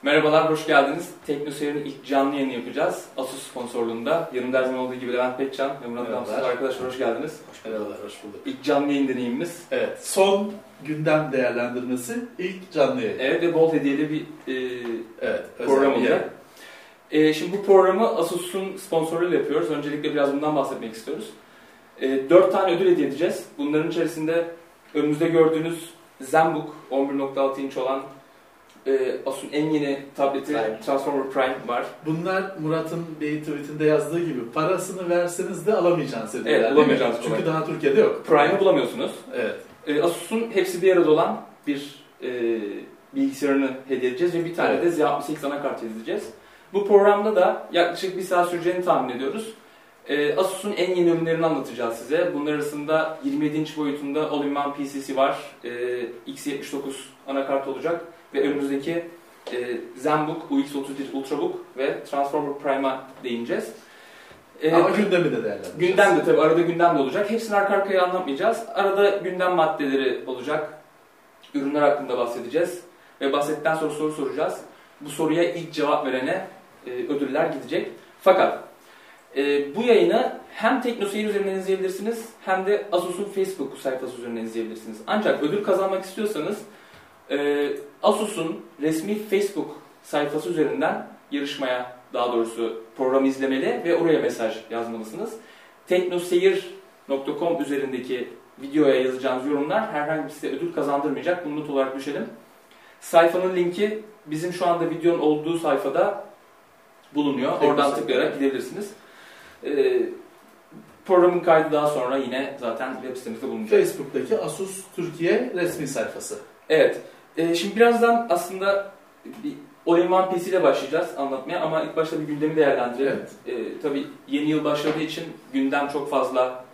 Merhabalar, hoş geldiniz. TeknoSeyir'in ilk canlı yayını yapacağız. Asus sponsorluğunda. Yanımda her zaman olduğu gibi Levent Pekcan ve Murat Namsız arkadaşlar, hoş geldiniz. Merhabalar, hoş bulduk. İlk canlı yayın deneyimimiz. Evet, son gündem değerlendirmesi ilk canlı yayın. Evet ve bol hediyeli bir program olacak. Şimdi bu programı Asus'un sponsorluğuyla yapıyoruz. Öncelikle biraz bundan bahsetmek istiyoruz. 4 tane ödül hediye edeceğiz. Bunların içerisinde önümüzde gördüğünüz ZenBook 11.6 inç olan Asus'un en yeni tableti Transformer Prime var. Bunlar Murat'ın bir tweetinde yazdığı gibi parasını verseniz de alamayacağınız hediyeler. Evet, bulamayacağınız. Çünkü daha Türkiye'de yok. Prime'ı bulamıyorsunuz. Evet. Asus'un hepsi bir arada olan bir bilgisayarını hediye edeceğiz ve bir tane de Z68 anakart edeceğiz. Bu programda da yaklaşık bir saat süreceğini tahmin ediyoruz. Asus'un en yeni ürünlerini anlatacağız size. Bunlar arasında 27 inç boyutunda All-in-One PCC var. X79 anakart olacak. Ve önümüzdeki ZenBook, UX31 Ultrabook ve Transformer Prime'a değineceğiz. Ama gündemi de değerlendireceğiz. Gündem de tabii, arada gündem de olacak. Hepsini arka arkaya anlatmayacağız. Arada gündem maddeleri olacak. Ürünler hakkında bahsedeceğiz. Ve bahsettikten sonra soru soracağız. Bu soruya ilk cevap verene ödüller gidecek. Fakat bu yayını hem TeknoSeyir üzerinden izleyebilirsiniz hem de Asus'un Facebook sayfası üzerinden izleyebilirsiniz. Ancak ödül kazanmak istiyorsanız Asus'un resmi Facebook sayfası üzerinden yarışmaya, daha doğrusu programı izlemeli ve oraya mesaj yazmalısınız. teknoseyir.com üzerindeki videoya yazacağınız yorumlar herhangi bir size ödül kazandırmayacak. Bunu not olarak düşelim. Sayfanın linki bizim şu anda videonun olduğu sayfada bulunuyor. Oradan tıklayarak gidebilirsiniz. Programın kaydı daha sonra yine zaten web sitemizde bulunacak. Facebook'taki Asus Türkiye resmi sayfası. Evet. Şimdi birazdan aslında bir All-in-One PC ile başlayacağız anlatmaya ama ilk başta bir gündemi değerlendirelim. Evet. Tabii yeni yıl başladığı için gündem çok fazla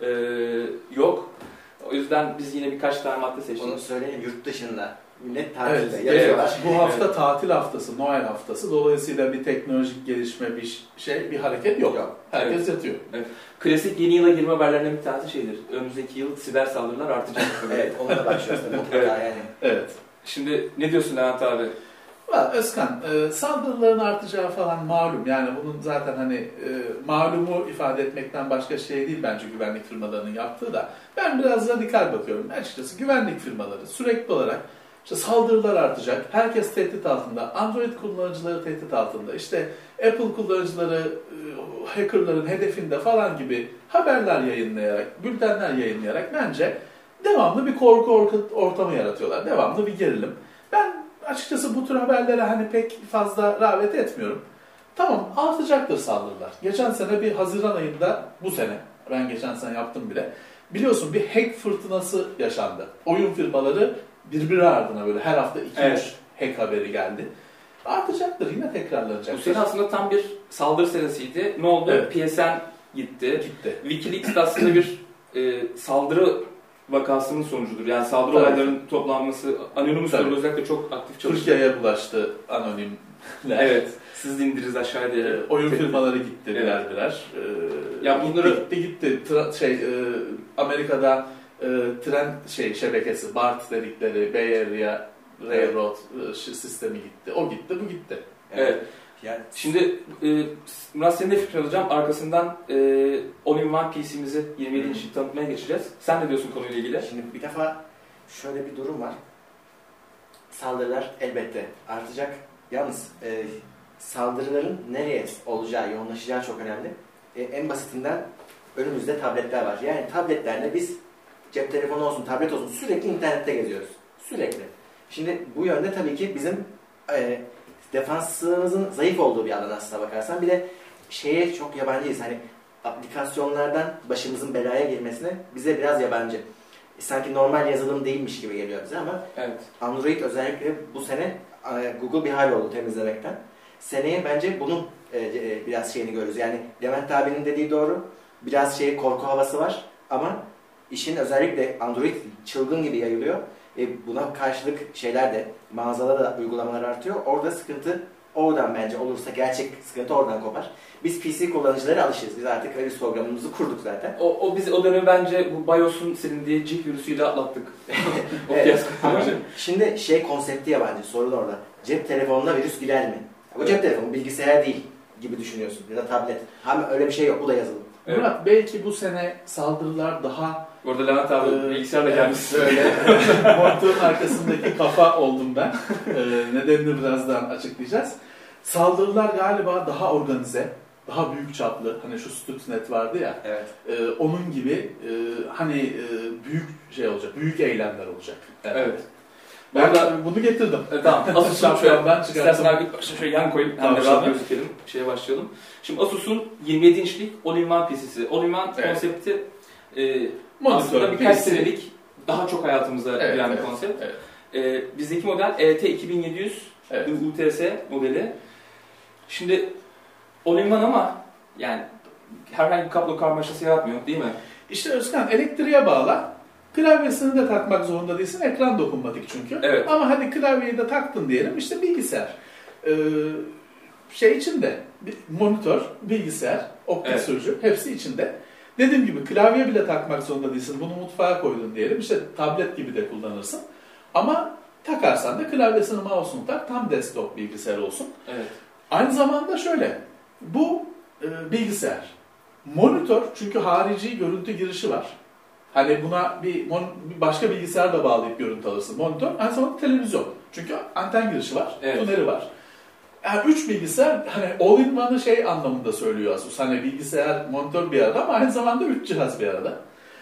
yok. O yüzden biz yine birkaç tane madde seçtik. Onu söyleyeyim, yurt dışında millet tatilde yazıyorlar. Bu hafta tatil haftası, Noel haftası. Dolayısıyla bir teknolojik gelişme, bir hareket yok. Herkes yatıyor. Evet. Klasik yeni yıla girme haberlerinden bir tanesi şeydir. Önümüzdeki yıl siber saldırılar artacak. Evet, onunla başlıyoruz mutlaka yani. Evet. Şimdi ne diyorsun Levent abi? Özkan, saldırıların artacağı falan malum. Yani bunun zaten malumu ifade etmekten başka şey değil bence güvenlik firmalarının yaptığı da. Ben biraz radikal bakıyorum. Açıkçası güvenlik firmaları sürekli olarak saldırılar artacak. Herkes tehdit altında. Android kullanıcıları tehdit altında. İşte Apple kullanıcıları hackerların hedefinde falan gibi haberler yayınlayarak, bültenler yayınlayarak bence devamlı bir korku ortamı yaratıyorlar. Devamlı bir gerilim. Ben açıkçası bu tür haberlere pek fazla rağbet etmiyorum. Tamam, artacaktır saldırılar. Geçen sene bir Haziran ayında, bu sene, ben geçen sene yaptım bile. Biliyorsun bir hack fırtınası yaşandı. Oyun firmaları birbiri ardına böyle her hafta 2-3 hack haberi geldi. Artacaktır, yine tekrarlanacaktır. Bu sene aslında tam bir saldırı senesiydi. Ne oldu? Evet. PSN gitti. Wikileaks aslında bir saldırı vakasının sonucudur. Yani saldırı olaylarının toplanması, Anonymous özellikle çok aktif çalıştı. Türkiye'ye bulaştı Anonym'ler. Evet. Siz de indiririz aşağı diye. Oyun firmaları gitti birer birer. Ya bunları gitti. Amerika'da tren şebekesi, BART dedikleri Bay Area Railroad sistemi gitti. O gitti, bu gitti. Evet. Yani şimdi Murat senin de fikrini alacağım. Arkasından All-in-One PC'mizi 27 inçlik tanıtmaya geçeceğiz. Sen ne diyorsun konuyla ilgili? Şimdi bir defa şöyle bir durum var. Saldırılar elbette artacak. Yalnız saldırıların nereye olacağı, yoğunlaşacağı çok önemli. En basitinden önümüzde tabletler var. Yani tabletlerle biz cep telefonu olsun, tablet olsun sürekli internette geziyoruz. Sürekli. Şimdi bu yönde tabii ki bizim defansımızın zayıf olduğu bir alan aslına bakarsan. Bir de şeye çok yabancıyız. Aplikasyonlardan başımızın belaya girmesine bize biraz yabancı. Sanki normal yazılım değilmiş gibi geliyor bize ama Android özellikle bu sene Google bir hal oldu temizlemekten. Seneye bence bunun biraz şeyini görürüz. Yani Levent abinin dediği doğru. Biraz korku havası var ama işin özellikle Android çılgın gibi yayılıyor. Buna karşılık mağazalarda da uygulamalar artıyor. Orada sıkıntı oradan bence olursa gerçek sıkıntı oradan kopar. Biz PC kullanıcılara alışırız. Biz artık virüs programımızı kurduk zaten. Biz o dönemi bence bu BIOS'un silindiği Cip virüsüyle atlattık. Evet. Ama şimdi konsepti yabancı. Sorun orada. cep telefonuna virüs girer mi? Bu cep telefonu bilgisayar değil gibi düşünüyorsun ya da tablet. Ama öyle bir şey yok, bu da yazılım. Murat, belki bu sene saldırılar daha... Orada Levent abi bilgisayarla gelmiş. Böyle monitörün arkasındaki kafa oldum ben. Nedenini birazdan açıklayacağız. Saldırılar galiba daha organize, daha büyük çaplı. Hani şu Stuxnet vardı ya. Evet. Onun gibi büyük şey olacak, büyük eylemler olacak. Evet. Ben bunu getirdim. Tamam. Asus'un şöyle, istersen abi ilk başta şöyle yan koyup hem de rahat gözükelim. Şeye başlayalım. Şimdi Asus'un 27 inçlik All-in-One PC'si. All-in-One konsepti aslında birkaç senelik daha çok hayatımıza giren bir konsept. Bizdeki model ET2700 UTS modeli. Şimdi All-in-One ama yani herhangi bir kablo karmaşası yaratmıyor değil mi? İşte Özkan, elektriğe bağla. Klavyesini de takmak zorunda değilsin. Ekran dokunmatik çünkü. Evet. Ama hadi klavyeyi de taktın diyelim. İşte bilgisayar. İçinde. Monitör, bilgisayar, optik sürücü hepsi içinde. Dediğim gibi klavye bile takmak zorunda değilsin. Bunu mutfağa koydun diyelim. İşte tablet gibi de kullanırsın. Ama takarsan da klavyesini, mouse'unu tak. Tam desktop bilgisayar olsun. Evet. Aynı zamanda şöyle. Bu bilgisayar. Monitör çünkü harici görüntü girişi var. Hani buna bir başka bilgisayar da bağlayıp görüntü alırsın. Monitör, aynı zamanda televizyon. Çünkü anten girişi var, tuneri var. Yani 3 bilgisayar, hani all-in-one'ı anlamında söylüyor Asus. Hani bilgisayar, monitör bir arada ama aynı zamanda 3 cihaz bir arada.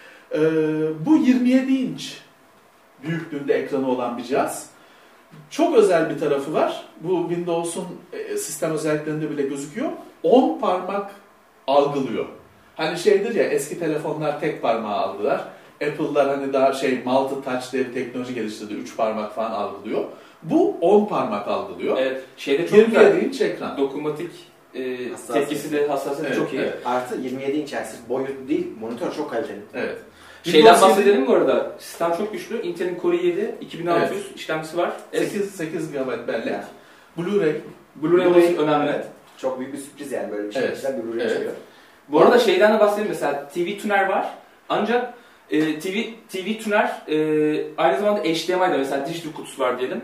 Bu 27 inç büyüklüğünde ekranı olan bir cihaz. Çok özel bir tarafı var. Bu Windows'un sistem özelliklerinde bile gözüküyor. 10 parmak algılıyor. Hani şeydir ya, eski telefonlar tek parmağı algılar. Apple'lar hani daha multi-touch diye bir teknoloji geliştirdi. 3 parmak falan algılıyor. Bu 10 parmak algılıyor. Evet. Şeyde çok güzel. 27 inç ekran. Dokunmatik tepkisi de hassasiyeti çok iyi. Evet. Artı 27 inç boyut değil, monitör çok kaliteli. Evet. Şeyden bahsedelim bu arada. Sistem çok güçlü. Intel'in Core i7 2600 işlemcisi var. 8 GB bellek. Blu-ray olması önemli. Evet. Çok büyük bir sürpriz yani böyle bir şey. Bir Blu-ray çıkıyor. Bu arada şeyden de bahsedelim, mesela TV tuner var. Ancak TV tuner aynı zamanda HDMI'da mesela dijital kutusu var diyelim.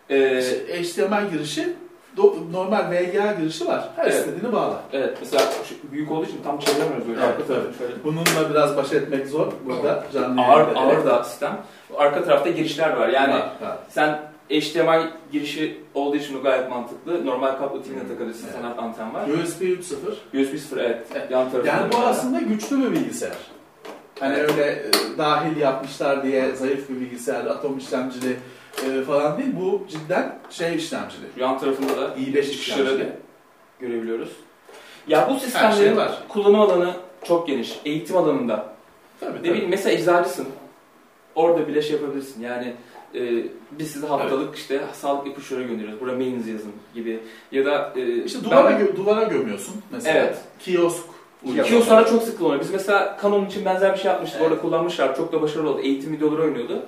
HDMI girişi, normal VGA girişi var. Her istediğini bağla. Evet, mesela büyük olduğu için tam çeviremiyoruz böyle. Arka tarafı. Bununla biraz baş etmek zor. Burada canlı ağır da sistem. Arka tarafta girişler var. Yani sen HDMI girişi olduğu için gayet mantıklı. Normal kablo TV'ne takabilirsin. Standart anten var. USB 3.0. USB 0 evet. Yan tarafında. Yani bu aslında güçlü bir bilgisayar. Hani öyle dahil yapmışlar diye zayıf bir bilgisayar, atom işlemcili falan değil. Bu cidden işlemcili. Yan tarafında da i5 işlemcili görebiliyoruz. Ya bu sistemlerin kullanım alanı çok geniş. Eğitim alanında. Tabii. Ne bileyim, mesela eczacısın. Orada bile yapabilirsin. Yani biz size haftalık sağlık ipuçları gönderiyoruz. Buraya mailinizi yazın gibi. Ya da işte duvara gömüyorsun mesela. Evet. Kiosklara çok sık kullanıyor. Biz mesela Canon için benzer bir şey yapmıştık. Orada kullanmışlar. Çok da başarılı oldu. Eğitim videoları oynuyordu.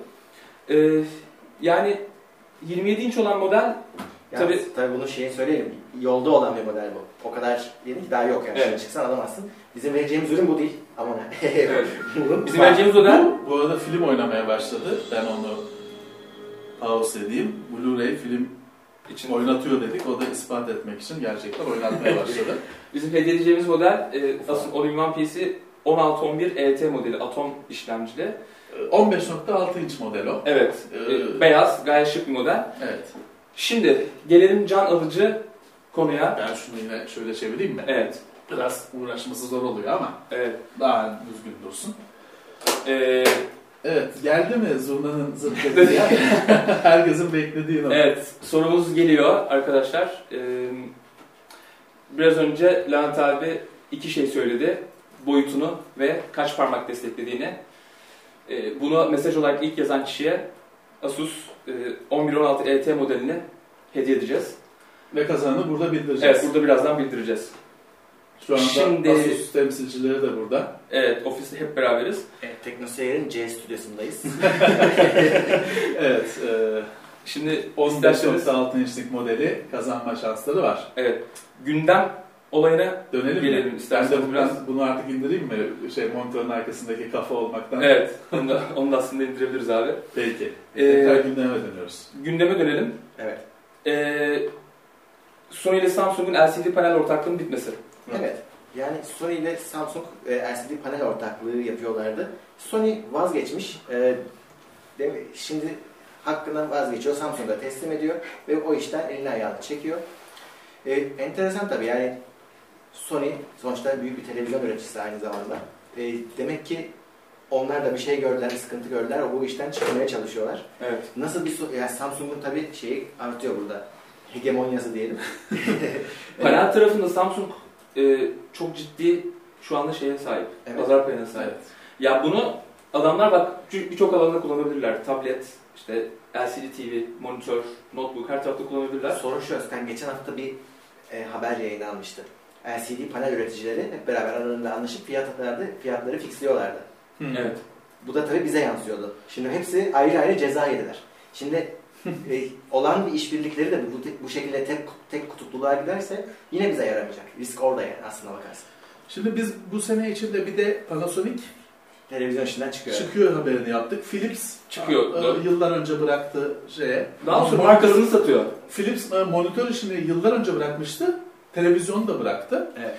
Yani 27 inç olan model tabii bunu söyleyelim. Yolda olan bir model bu. O kadar yeni ki daha yok yani. Şimdi çıksan alamazsın. Bizim vereceğimiz ürün bu değil. Ama ne? Evet. Bizim vereceğimiz model bu arada film oynamaya başladı. Ben onu pause edeyim. Blu-ray film için oynatıyor dedik. O da ispat etmek için gerçekten oynatmaya başladı. Bizim hediye edeceğimiz model Asus All-in-One PC 1611 ET modeli, Atom işlemcili. 15.6 inç model o. Evet. Beyaz, gayet şık bir model. Evet. Şimdi gelelim can alıcı konuya. Ben şunu yine şöyle çevireyim mi? Evet. Biraz uğraşması zor oluyor ama daha düzgün dursun. Evet, geldi mi zurnanın zırt ya? Herkesin beklediği nokta. Evet, sorumuz geliyor arkadaşlar. Biraz önce Levent abi 2 şey söyledi. Boyutunu ve kaç parmak desteklediğini. Bunu mesaj olarak ilk yazan kişiye Asus 1116 ET modelini hediye edeceğiz. Ve kazananı burada bildireceğiz. Evet, burada birazdan bildireceğiz. Şu anda Asus temsilcileri de burada. Evet, ofiste hep beraberiz. Evet, TeknoSeyir'in C stüdyosundayız. Evet, şimdi 15.6 inçlik modeli kazanma şansları var. Evet, gündem olayına dönelim isterseniz ben biraz. Bunu artık indireyim mi? Monitörün arkasındaki kafa olmaktan. Evet, onu da aslında indirebiliriz abi. Peki. Tekrar gündeme dönüyoruz. Gündeme dönelim. Evet. Sony ile Samsung'un LCD panel ortaklığının bitmesi. Evet. Yani Sony ile Samsung LCD panel ortaklığı yapıyorlardı. Sony vazgeçmiş. Şimdi hakkından vazgeçiyor. Samsung'a teslim ediyor ve o işten elini ayağını çekiyor. Enteresan tabii, yani Sony sonuçta büyük bir televizyon üreticisi aynı zamanda. Demek ki onlar da bir şey gördüler, bir sıkıntı gördüler. Bu işten çıkmaya çalışıyorlar. Evet. Nasıl bir yani Samsung'un tabii şeyi artıyor burada. Hegemonyası diyelim. Panel tarafında Samsung çok ciddi şu anda şeye sahip. Evet. Pazar payına sahip. Evet. Ya bunu adamlar bak birçok alanda kullanabilirler. Tablet, işte LCD TV, monitör, notebook her tarafta kullanabilirler. Sorun şu, Özkan geçen hafta bir haber yayınlanmıştı. LCD panel üreticileri hep beraber aralarında anlaşıp fiyatları fixliyorlardı. Evet. Bu da tabii bize yansıyordu. Şimdi hepsi ayrı ayrı ceza yediler. Şimdi olan bir işbirlikleri de bu şekilde tek kutupluluğa giderse yine bize yaramayacak. Risk orada yani aslına bakarsın. Şimdi biz bu sene içinde bir de Panasonic televizyon işinden çıkıyor haberini yaptık. Philips çıkıyor. Yıllar önce bıraktı şeye. Daha sonra markasını satıyor. Philips monitör işini yıllar önce bırakmıştı. Televizyonu da bıraktı. Evet.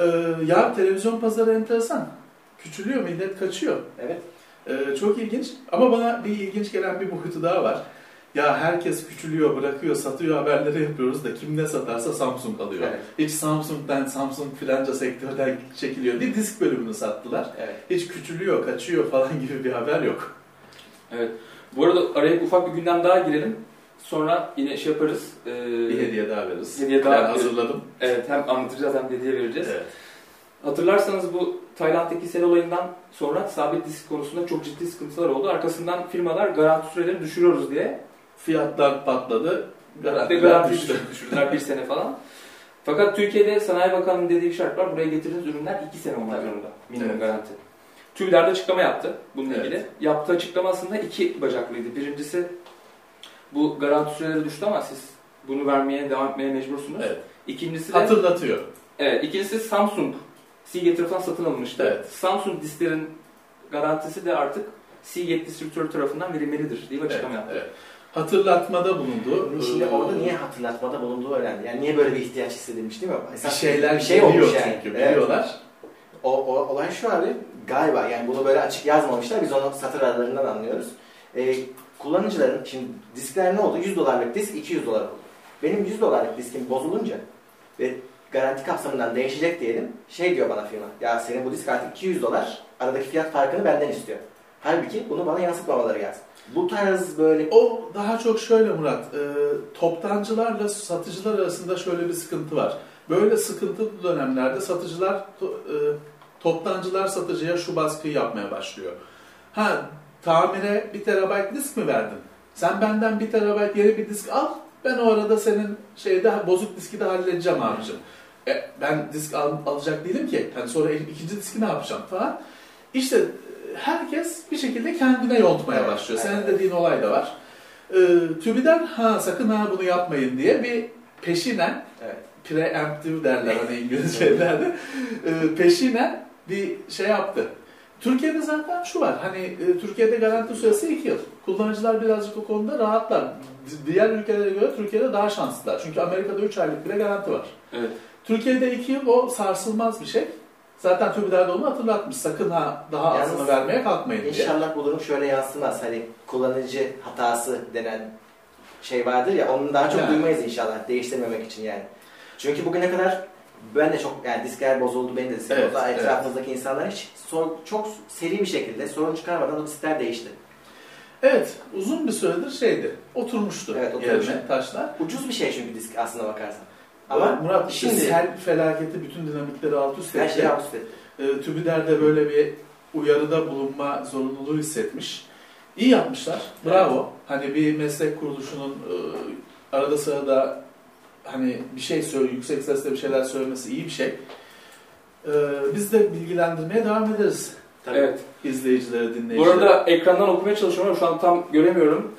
Ya televizyon pazarı enteresan. Küçülüyor, millet kaçıyor. Evet. Çok ilginç. Ama bana bir ilginç gelen bir boyutu daha var. Ya herkes küçülüyor, bırakıyor, satıyor haberleri yapıyoruz da kim ne satarsa Samsung alıyor. Evet. Hiç Samsung filanca sektörden çekiliyor diye disk bölümünü sattılar. Evet. Hiç küçülüyor, kaçıyor falan gibi bir haber yok. Evet. Bu arada araya ufak bir gündem daha girelim. Sonra yine şey yaparız. Bir hediye daha veririz. Hediye daha hazırladım. Evet, hem anlatacağız hem hediye vereceğiz. Evet. Hatırlarsanız bu Tayland'daki sel olayından sonra sabit disk konusunda çok ciddi sıkıntılar oldu. Arkasından firmalar garanti sürelerini düşürüyoruz diye. Fiyatlar patladı. Garanti düşürdüler bir sene falan. Fakat Türkiye'de Sanayi Bakanı'nın dediği şart var. Buraya getirdiğiniz ürünler 2 sene olmak zorunda. Minimum garanti. TÜİ'ler de açıklama yaptı bununla ilgili. Yaptığı açıklama aslında 2 bacaklıydı. Birincisi bu garanti süreleri düştü ama siz bunu vermeye devam etmeye mecbursunuz. Evet. İkincisi de hatırlatıyor. Evet, ikincisi Samsung Seagate tarafından satın alınmıştı. Evet. Samsung disklerin garantisi de artık Seagate distribütörü tarafından verilmelidir diye açıklama yaptı. Evet. Hatırlatmada bulundu. Şimdi orada niye hatırlatmada bulunduğu önemli. Yani niye böyle bir ihtiyaç hissedilmiş değil mi? Bir şey olmuş yani. Çünkü biliyorlar. Evet. Olay şu abi, galiba yani bunu böyle açık yazmamışlar. Biz onu satır aralarından anlıyoruz. Kullanıcıların, şimdi diskler ne oldu? $100 disk 200 dolar oldu. Benim $100 diskim bozulunca ve garanti kapsamından değişecek diyelim. Şey diyor bana firma, ya senin bu disk artık $200, aradaki fiyat farkını benden istiyor. Halbuki bunu bana yansıtmamaları lazım. Bu tarz böyle... O daha çok şöyle Murat, toptancılarla satıcılar arasında şöyle bir sıkıntı var. Böyle sıkıntılı dönemlerde satıcılar, toptancılar satıcıya şu baskıyı yapmaya başlıyor. Tamire 1 terabayt disk mi verdin? Sen benden 1 terabayt yeni bir disk al, ben o arada senin bozuk diski de halledeceğim abicim. Ben disk alacak değilim ki. Yani sonra ikinci diski ne yapacağım falan. İşte herkes bir şekilde kendine yontmaya başlıyor. Senin dediğin olay da var. TÜBİ'den sakın bunu yapmayın diye bir peşinen, preemptive derler hani İngilizcelerde, peşinen bir şey yaptı. Türkiye'de zaten şu var, Türkiye'de garanti süresi 2 yıl. Kullanıcılar birazcık o konuda rahatlar. Diğer ülkelere göre Türkiye'de daha şanslılar. Çünkü Amerika'da 3 aylık bile garanti var. Evet. Türkiye'de 2 yıl o sarsılmaz bir şey. Zaten TÜBİ'ler de onu hatırlatmış. Sakın daha azını vermeye kalkmayın diye. İnşallah bu durum şöyle yansımaz. Kullanıcı hatası denen şey vardır ya, onu daha çok duymayız inşallah. Değiştirmemek için yani. Çünkü bugüne kadar ben de çok, diskler bozuldu, benim de diskler bozuldu. Etrafımızdaki insanlar hiç çok seri bir şekilde sorun çıkarmadan o diskler değişti. Evet, uzun bir süredir oturmuştu. Evet, oturmuş. Yerine taşlar. Ucuz bir şey çünkü disk aslına bakarsan. Ama Murat, şimdi sel felaketi bütün dinamikleri alt üst etti. Her şeyi alt üst etti. TÜBİ'ler de böyle bir uyarıda bulunma zorunluluğu hissetmiş. İyi yapmışlar. Bravo. Evet. Bir meslek kuruluşunun arada sırada bir şey yüksek sesle bir şeyler söylemesi iyi bir şey. Biz de bilgilendirmeye devam ederiz. Tabii. Evet. İzleyicilere, dinleyicilere. Bu arada ekrandan okumaya çalışıyorum ama şu an tam göremiyorum.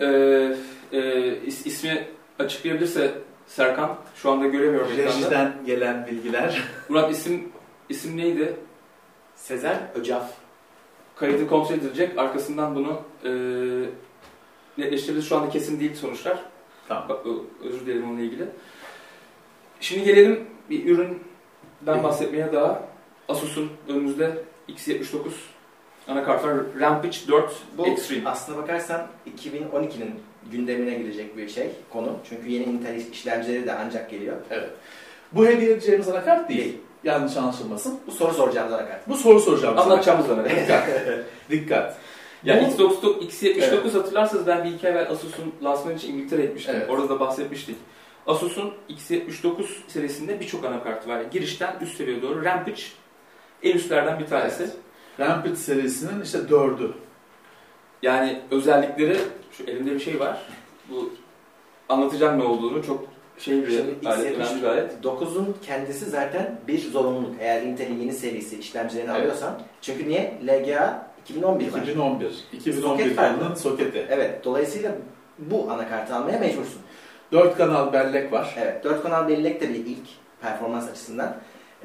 İsmi açıklayabilirse Serkan. Şu anda göremiyorum ekranda. Rejiden gelen bilgiler. Murat isim neydi? Sezer Öcaf. Kaydı kontrol edilecek. Arkasından bunu netleştiririz. Şu anda kesin değil sonuçlar. Tamam. Özür dilerim onunla ilgili. Şimdi gelelim bir üründen bahsetmeye daha. Asus'un önümüzde X79 anakartlar Rampage 4 Bu Extreme. aslına bakarsan 2012'nin gündemine girecek bir konu. Çünkü yeni Intel işlemcileri de ancak geliyor. Evet. Bu hediye edeceğimiz anakart değil. Yanlış anlaşılmasın. Bu soru soracağımız anakart. Bu soru soracağımız Anlatacağımız anakart. Dikkat. Dikkat. Ya X79 hatırlarsanız ben bir iki ay evvel Asus'un lansmanı için İngiltere'ye gitmiştim. Evet. Orada da bahsetmiştik. Asus'un X79 serisinde birçok anakartı var. Girişten üst seviyeye doğru. Rampage en üstlerden bir tanesi. Evet. Rampage serisinin işte 4'ü. Yani özellikleri, şu elimde bir şey var. Bu anlatacağım ne olduğunu, çok bir alet, önemli bir alet. 9'un kendisi zaten bir zorunluluk. Eğer Intel'in yeni serisi işlemcilerini alıyorsan. Çünkü niye? LGA 2011 var. 2011 yılının soketi. Evet. Dolayısıyla bu anakartı almaya mecbursun. 4 kanal bellek var. Evet. 4 kanal bellek de bir ilk performans açısından.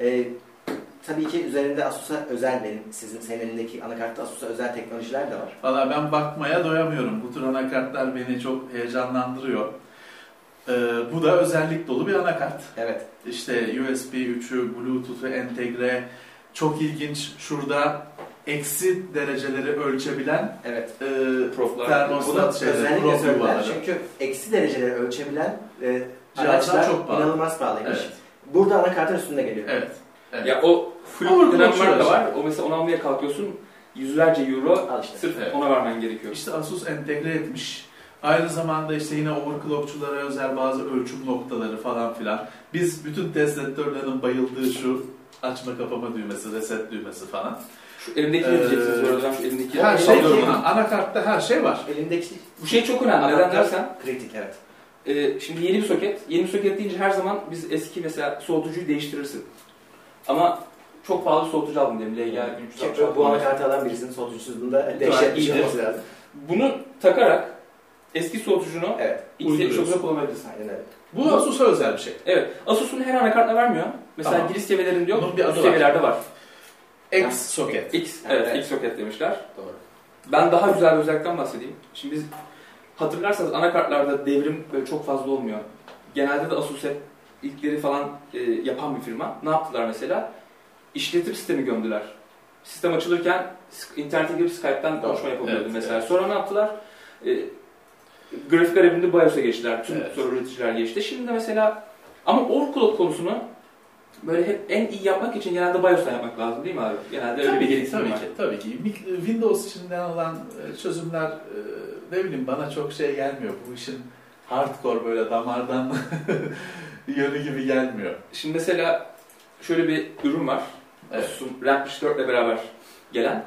Tabii ki üzerinde Asus'a özel senin elindeki anakartta Asus'a özel teknolojiler de var. Valla ben bakmaya doyamıyorum. Bu tür anakartlar beni çok heyecanlandırıyor. Bu da özellik dolu bir anakart. Evet. İşte USB 3'ü, Bluetooth'u entegre. Çok ilginç. Şurada eksi dereceleri ölçebilen termostat özellikle söylediler. Çünkü eksi dereceleri ölçebilen cihazlar çok pahalı. İnanılmaz pahalıymış. Evet. Burada anakartın üstünde geliyor. Evet. Evet. Ya o full dönem da var. O mesela onu almaya kalkıyorsun. Yüzlerce euro sırf ona vermen gerekiyor. İşte Asus entegre etmiş. Aynı zamanda işte yine overclockçulara özel bazı ölçüm noktaları falan filan. Biz bütün test editörlerin bayıldığı şu açma kapama düğmesi, reset düğmesi falan. Şu elimdeki ne diyeceksiniz bu arada? Şu elimdeki her şey anakartta her şey var. Elimdeki bu şey çok önemli. Neden dersen? Kritik, evet. Şimdi yeni bir soket. Yeni bir soket deyince her zaman biz eski mesela soğutucuyu değiştirirsin. Ama çok pahalı bir soğutucu aldım diyelim. LGA 360. Bu anakartı alan birisinin soğutucusunda dehşet bir şey olması lazım. Bunu takarak eski soğutucunu X79'a kullanabilirsin. Aynen öyle. Bu Asus'a özel bir şey. Evet. Asus'un her anakartla vermiyor. Mesela tamam. giriş seviyelerinde yok. Bunun bir adı üst seviyelerde var. X soket. Evet, X soket demişler. Doğru. Ben daha güzel bir özellikten bahsedeyim. Şimdi biz hatırlarsanız anakartlarda devrim böyle çok fazla olmuyor. Genelde de Asus hep ilkleri falan yapan bir firma. Ne yaptılar mesela? İşletim sistemi gömdüler. Sistem açılırken internete girip Skype'tan konuşma yapabiliyordu mesela. Evet. Sonra ne yaptılar? Grafik arayüzünde BIOS'a geçtiler. Tüm sonra üreticiler geçti. Şimdi de mesela ama overclock konusunu böyle hep en iyi yapmak için genelde BIOS'tan yapmak lazım değil mi abi? Genelde öyle bir gereksinim var. Tabii ki. Windows içinden olan çözümler ne bileyim bana çok şey gelmiyor. Bu işin hardcore böyle damardan yönü gibi gelmiyor. Şimdi mesela şöyle bir ürün var. Asus'un Rampage 4 ile beraber gelen.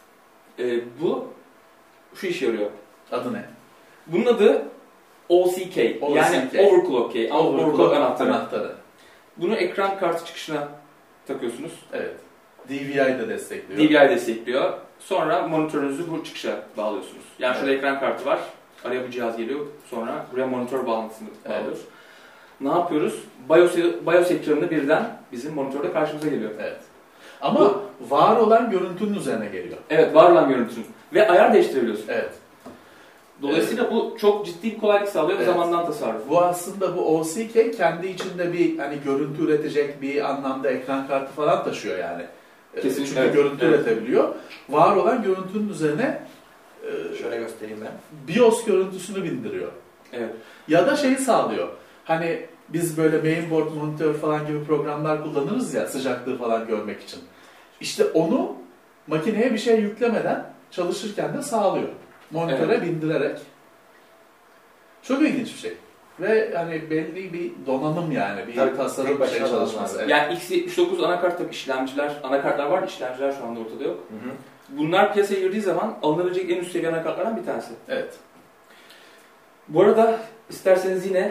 Bu şu işe yarıyor. Adı ne? Bunun adı OCK. Yani Overclock Key. Overclock anahtarı. Bunu ekran kartı çıkışına takıyorsunuz. Evet. DVI de destekliyor. DVI destekliyor. Sonra monitörünüzü bu çıkışa bağlıyorsunuz. Yani şurada ekran kartı var. Araya bu cihaz geliyor. Sonra buraya monitör bağlantısını bağlıyoruz. Ne yapıyoruz? BIOS ekranı birden bizim monitörde karşımıza geliyor. Evet. Ama var olan görüntünün üzerine geliyor. Evet, var olan görüntünün. Ve ayar değiştirebiliyorsun. Evet. Dolayısıyla bu çok ciddi bir kolaylık sağlıyor ve zamandan tasarruf. Bu aslında bu OCK kendi içinde bir hani görüntü üretecek bir anlamda ekran kartı falan taşıyor yani. Kesinlikle. Çünkü görüntü üretebiliyor. Var olan görüntünün üzerine şöyle göstereyim ben. BIOS görüntüsünü bindiriyor. Evet. Ya da şeyi sağlıyor. Hani biz böyle mainboard monitör falan gibi programlar kullanırız ya sıcaklığı falan görmek için. İşte onu makineye bir şey yüklemeden çalışırken de sağlıyor. Monitöre bindirerek. Çok ilginç bir şey. Ve hani belli bir donanım yani. Bir tasarım bir şey çalışması. Evet. Yani X79 anakart tabii anakartlar var, işlemciler şu anda ortada yok. Bunlar piyasaya girdiği zaman alınabilecek en üst seviye anakartlardan bir tanesi. Evet. Bu arada isterseniz yine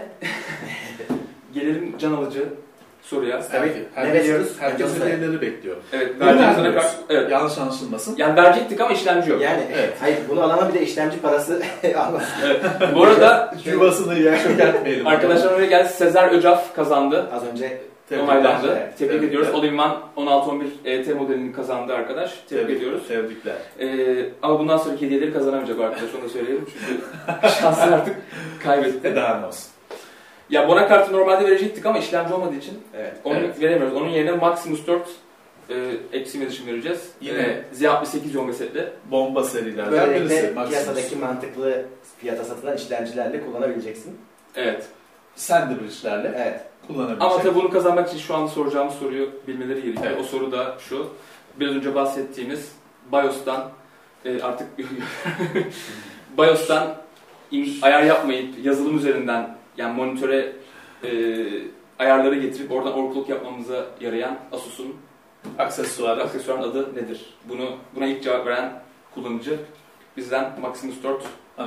gelelim can alıcı soruya. Tabii ki. Herkes hediyeleri bekliyor. Evet, verdiğimiz anakart. Evet. Yanlış anlaşılmasın. Yani verecektik ama işlemci yok. Yani hayır, bunu alana bir de işlemci parası almasın. Evet. Bu arada yuvasını çökertmeyelim. Arkadaşlar oraya geldi. Sezer Öcaf kazandı. Az önce onaylandı. Tebrik ediyoruz. All-in-One 1611 ET modelini kazandı arkadaş. Tebrik ediyoruz. Tebrikler. Ama bundan sonraki hediyeleri kazanamayacak arkadaş, onu da söyleyelim. Çünkü şansı artık kaybetti. Daha ne olsun. Ya bu anakartı normalde verecektik ama işlemci olmadığı için onu veremiyoruz. Onun yerine Maximus 4 Extreme Edition vereceğiz. Yine Z68 yol setli. Bomba serilerden böylelikle piyasadaki mantıklı fiyata satılan işlemcilerle kullanabileceksin. Evet. Sandwich'lerle kullanabileceksin. Ama tabii bunu kazanmak için şu an soracağımız soruyu bilmeleri gerekiyor. Evet. O soru da şu. Biraz önce bahsettiğimiz BIOS'tan artık BIOS'tan ayar yapmayıp yazılım üzerinden yani monitöre ayarları getirip oradan overclock yapmamıza yarayan Asus'un aksesuarın adı nedir? Buna ilk cevap veren kullanıcı bizden Maximus 4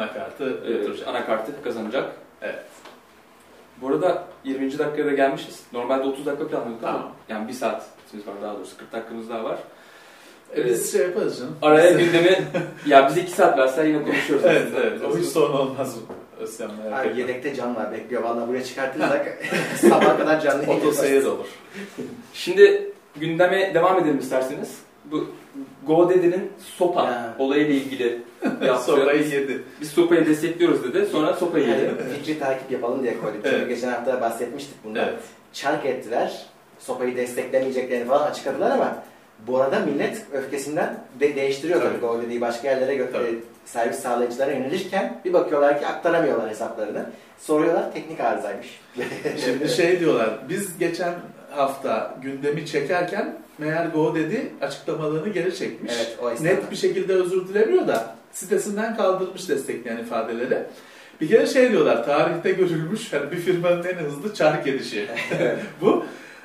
anakartı kazanacak. Evet. Bu arada 20. dakikaya da gelmişiz. Normalde 30 dakika planlıyorduk ama yani 1 saatimiz var, daha doğrusu 40 dakikamız daha var. Biz yaparız canım. Araya gündemi ya bize 2 saat versen yine konuşuyoruz. evet. O hiç sorun olmaz. Abi yedekte can var bekliyor. Vallahi buraya çıkartırsak sabah kadar canlı otoseyir olur. Şimdi gündeme devam edelim isterseniz. Bu GoDaddy'nin SOPA olayıyla ilgili yaptığı. Sopayı yedi. Biz SOPA'yı destekliyoruz dedi. Sonra SOPA'yı yedi. Fikri takip yapalım diye koyduk. Çünkü geçen hafta bahsetmiştik bundan. Evet. Çark ettiler. SOPA'yı desteklemeyeceklerini falan açıkladılar ama bu arada millet öfkesinden değiştiriyor tabii. GoDaddy'yi başka yerlere servis sağlayıcılara yönelirken bir bakıyorlar ki aktaramıyorlar hesaplarını. Soruyorlar teknik arızaymış. Şimdi diyorlar, biz geçen hafta gündemi çekerken meğer GoDaddy açıklamalarını geri çekmiş. Evet, net bir şekilde özür dilemiyor da sitesinden kaldırmış destekleyen ifadeleri. Bir kere diyorlar, tarihte görülmüş bir firmanın en hızlı çark edişi. Bu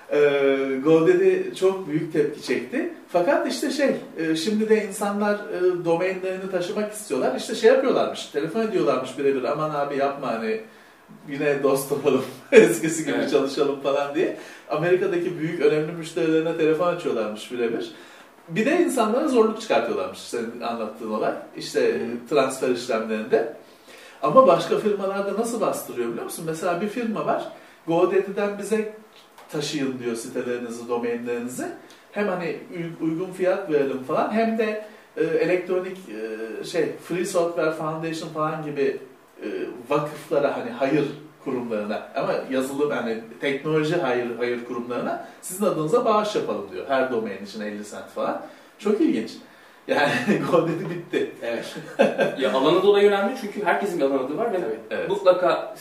GoDaddy çok büyük tepki çekti. Fakat şimdi de insanlar domainlerini taşımak istiyorlar. Yapıyorlarmış, telefon ediyorlarmış birebir, aman abi yapma yine dost olalım, eskisi gibi çalışalım falan diye. Amerika'daki büyük önemli müşterilerine telefon açıyorlarmış birebir. Bir de insanlara zorluk çıkartıyorlarmış senin anlattığın olay. Transfer işlemlerinde. Ama başka firmalarda nasıl bastırıyor biliyor musun? Mesela bir firma var, GoDaddy'den bize taşıyın diyor sitelerinizi, domainlerinizi. Hem uygun fiyat verelim falan, hem de elektronik Free Software Foundation falan gibi vakıflara, hayır kurumlarına, ama yazılım teknoloji hayır kurumlarına sizin adınıza bağış yapalım diyor. Her domain için 50 cent falan. Çok ilginç. Yani GoDaddy bitti. Evet. Ya alan adı olayı önemli çünkü herkesin bir alan adı var ve mutlaka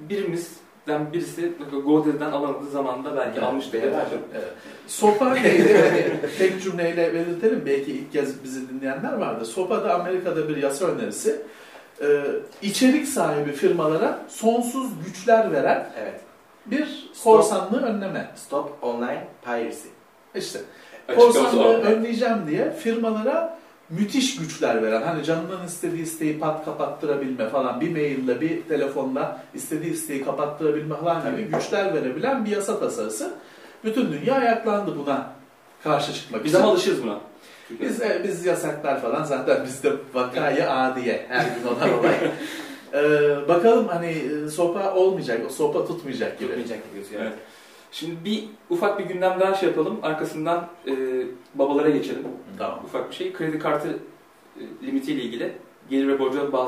birisi GoDaddy'den alan adı zamanında belki almıştır. Evet. SOPA neydi? Tek cümleyle belirtelim. Belki ilk kez bizi dinleyenler vardı. SOPA'da Amerika'da bir yasa önerisi. İçerik sahibi firmalara sonsuz güçler veren bir korsanlığı önleme. Stop Online Piracy. Korsanlığı önleyeceğim diye firmalara müthiş güçler veren, canının istediği siteyi kapattırabilme falan, bir maille, bir telefonla istediği siteyi kapattırabilme falan gibi güçler verebilen bir yasa tasarısı. Bütün dünya ayaklandı buna karşı çıkmak için. Biz alışırız buna. Biz yasaklar falan zaten bizde vakayı adiye her gün olan olay. Bakalım SOPA olmayacak, SOPA tutmayacak gibi. Gözüküyor. Evet. Şimdi ufak bir gündem daha yapalım. Arkasından babalara geçelim. Tamam. Ufak bir şey. Kredi kartı limitiyle ilgili gelir ve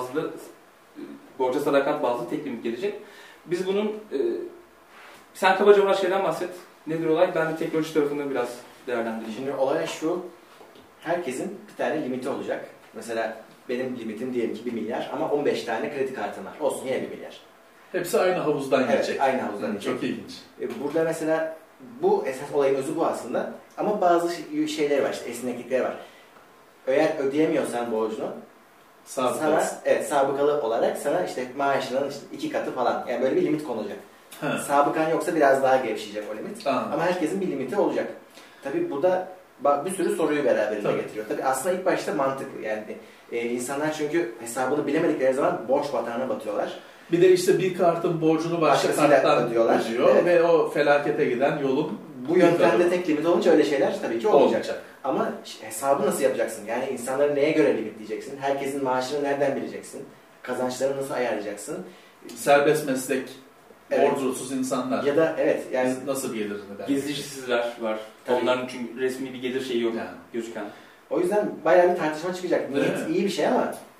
borca sadakat bazlı tek limit gelecek. Biz bunun sen kabaca ona bahset. Nedir olay? Ben de teknoloji tarafını biraz değerlendireyim. Şimdi olay şu. Herkesin bir tane limiti olacak. Mesela benim limitim diyelim ki 1 milyar ama 15 tane kredi kartım var. Olsun yine 1 milyar. Hepsi aynı havuzdan gelecek. Aynı havuzdan gelecek. Çok ilginç. Burada mesela bu esas olayın özü bu aslında. Ama bazı şeyler var, esneklikler var. Eğer ödeyemiyorsan borcunu sabıkalı olarak sana maaşının 2 katı falan. Yani böyle bir limit konulacak. Sabıkan yoksa biraz daha gevşeyecek o limit. Ama herkesin bir limiti olacak. Tabii burada bir sürü soruyu beraberinde getiriyor. Tabii aslında ilk başta mantıklı. Yani insanlar çünkü hesabını bilemedikleri zaman borç batağına batıyorlar. Bir de bir kartın borcunu başka karttan ödüyor ve o felakete giden yolun bu yöntemde tek limit olunca öyle şeyler tabii ki olmayacak. Ama hesabı nasıl yapacaksın? Yani insanları neye göre limitleyeceksin? Herkesin maaşını nereden bileceksin? Kazançlarını nasıl ayarlayacaksın? Serbest meslek, borcusuz insanlar. Ya da yani nasıl gelirini gizli işsizler var. Tabii. Onların çünkü resmi bir gelir şeyi yok gözüken. O yüzden bayağı bir tartışma çıkacak. Niyet iyi bir şey ama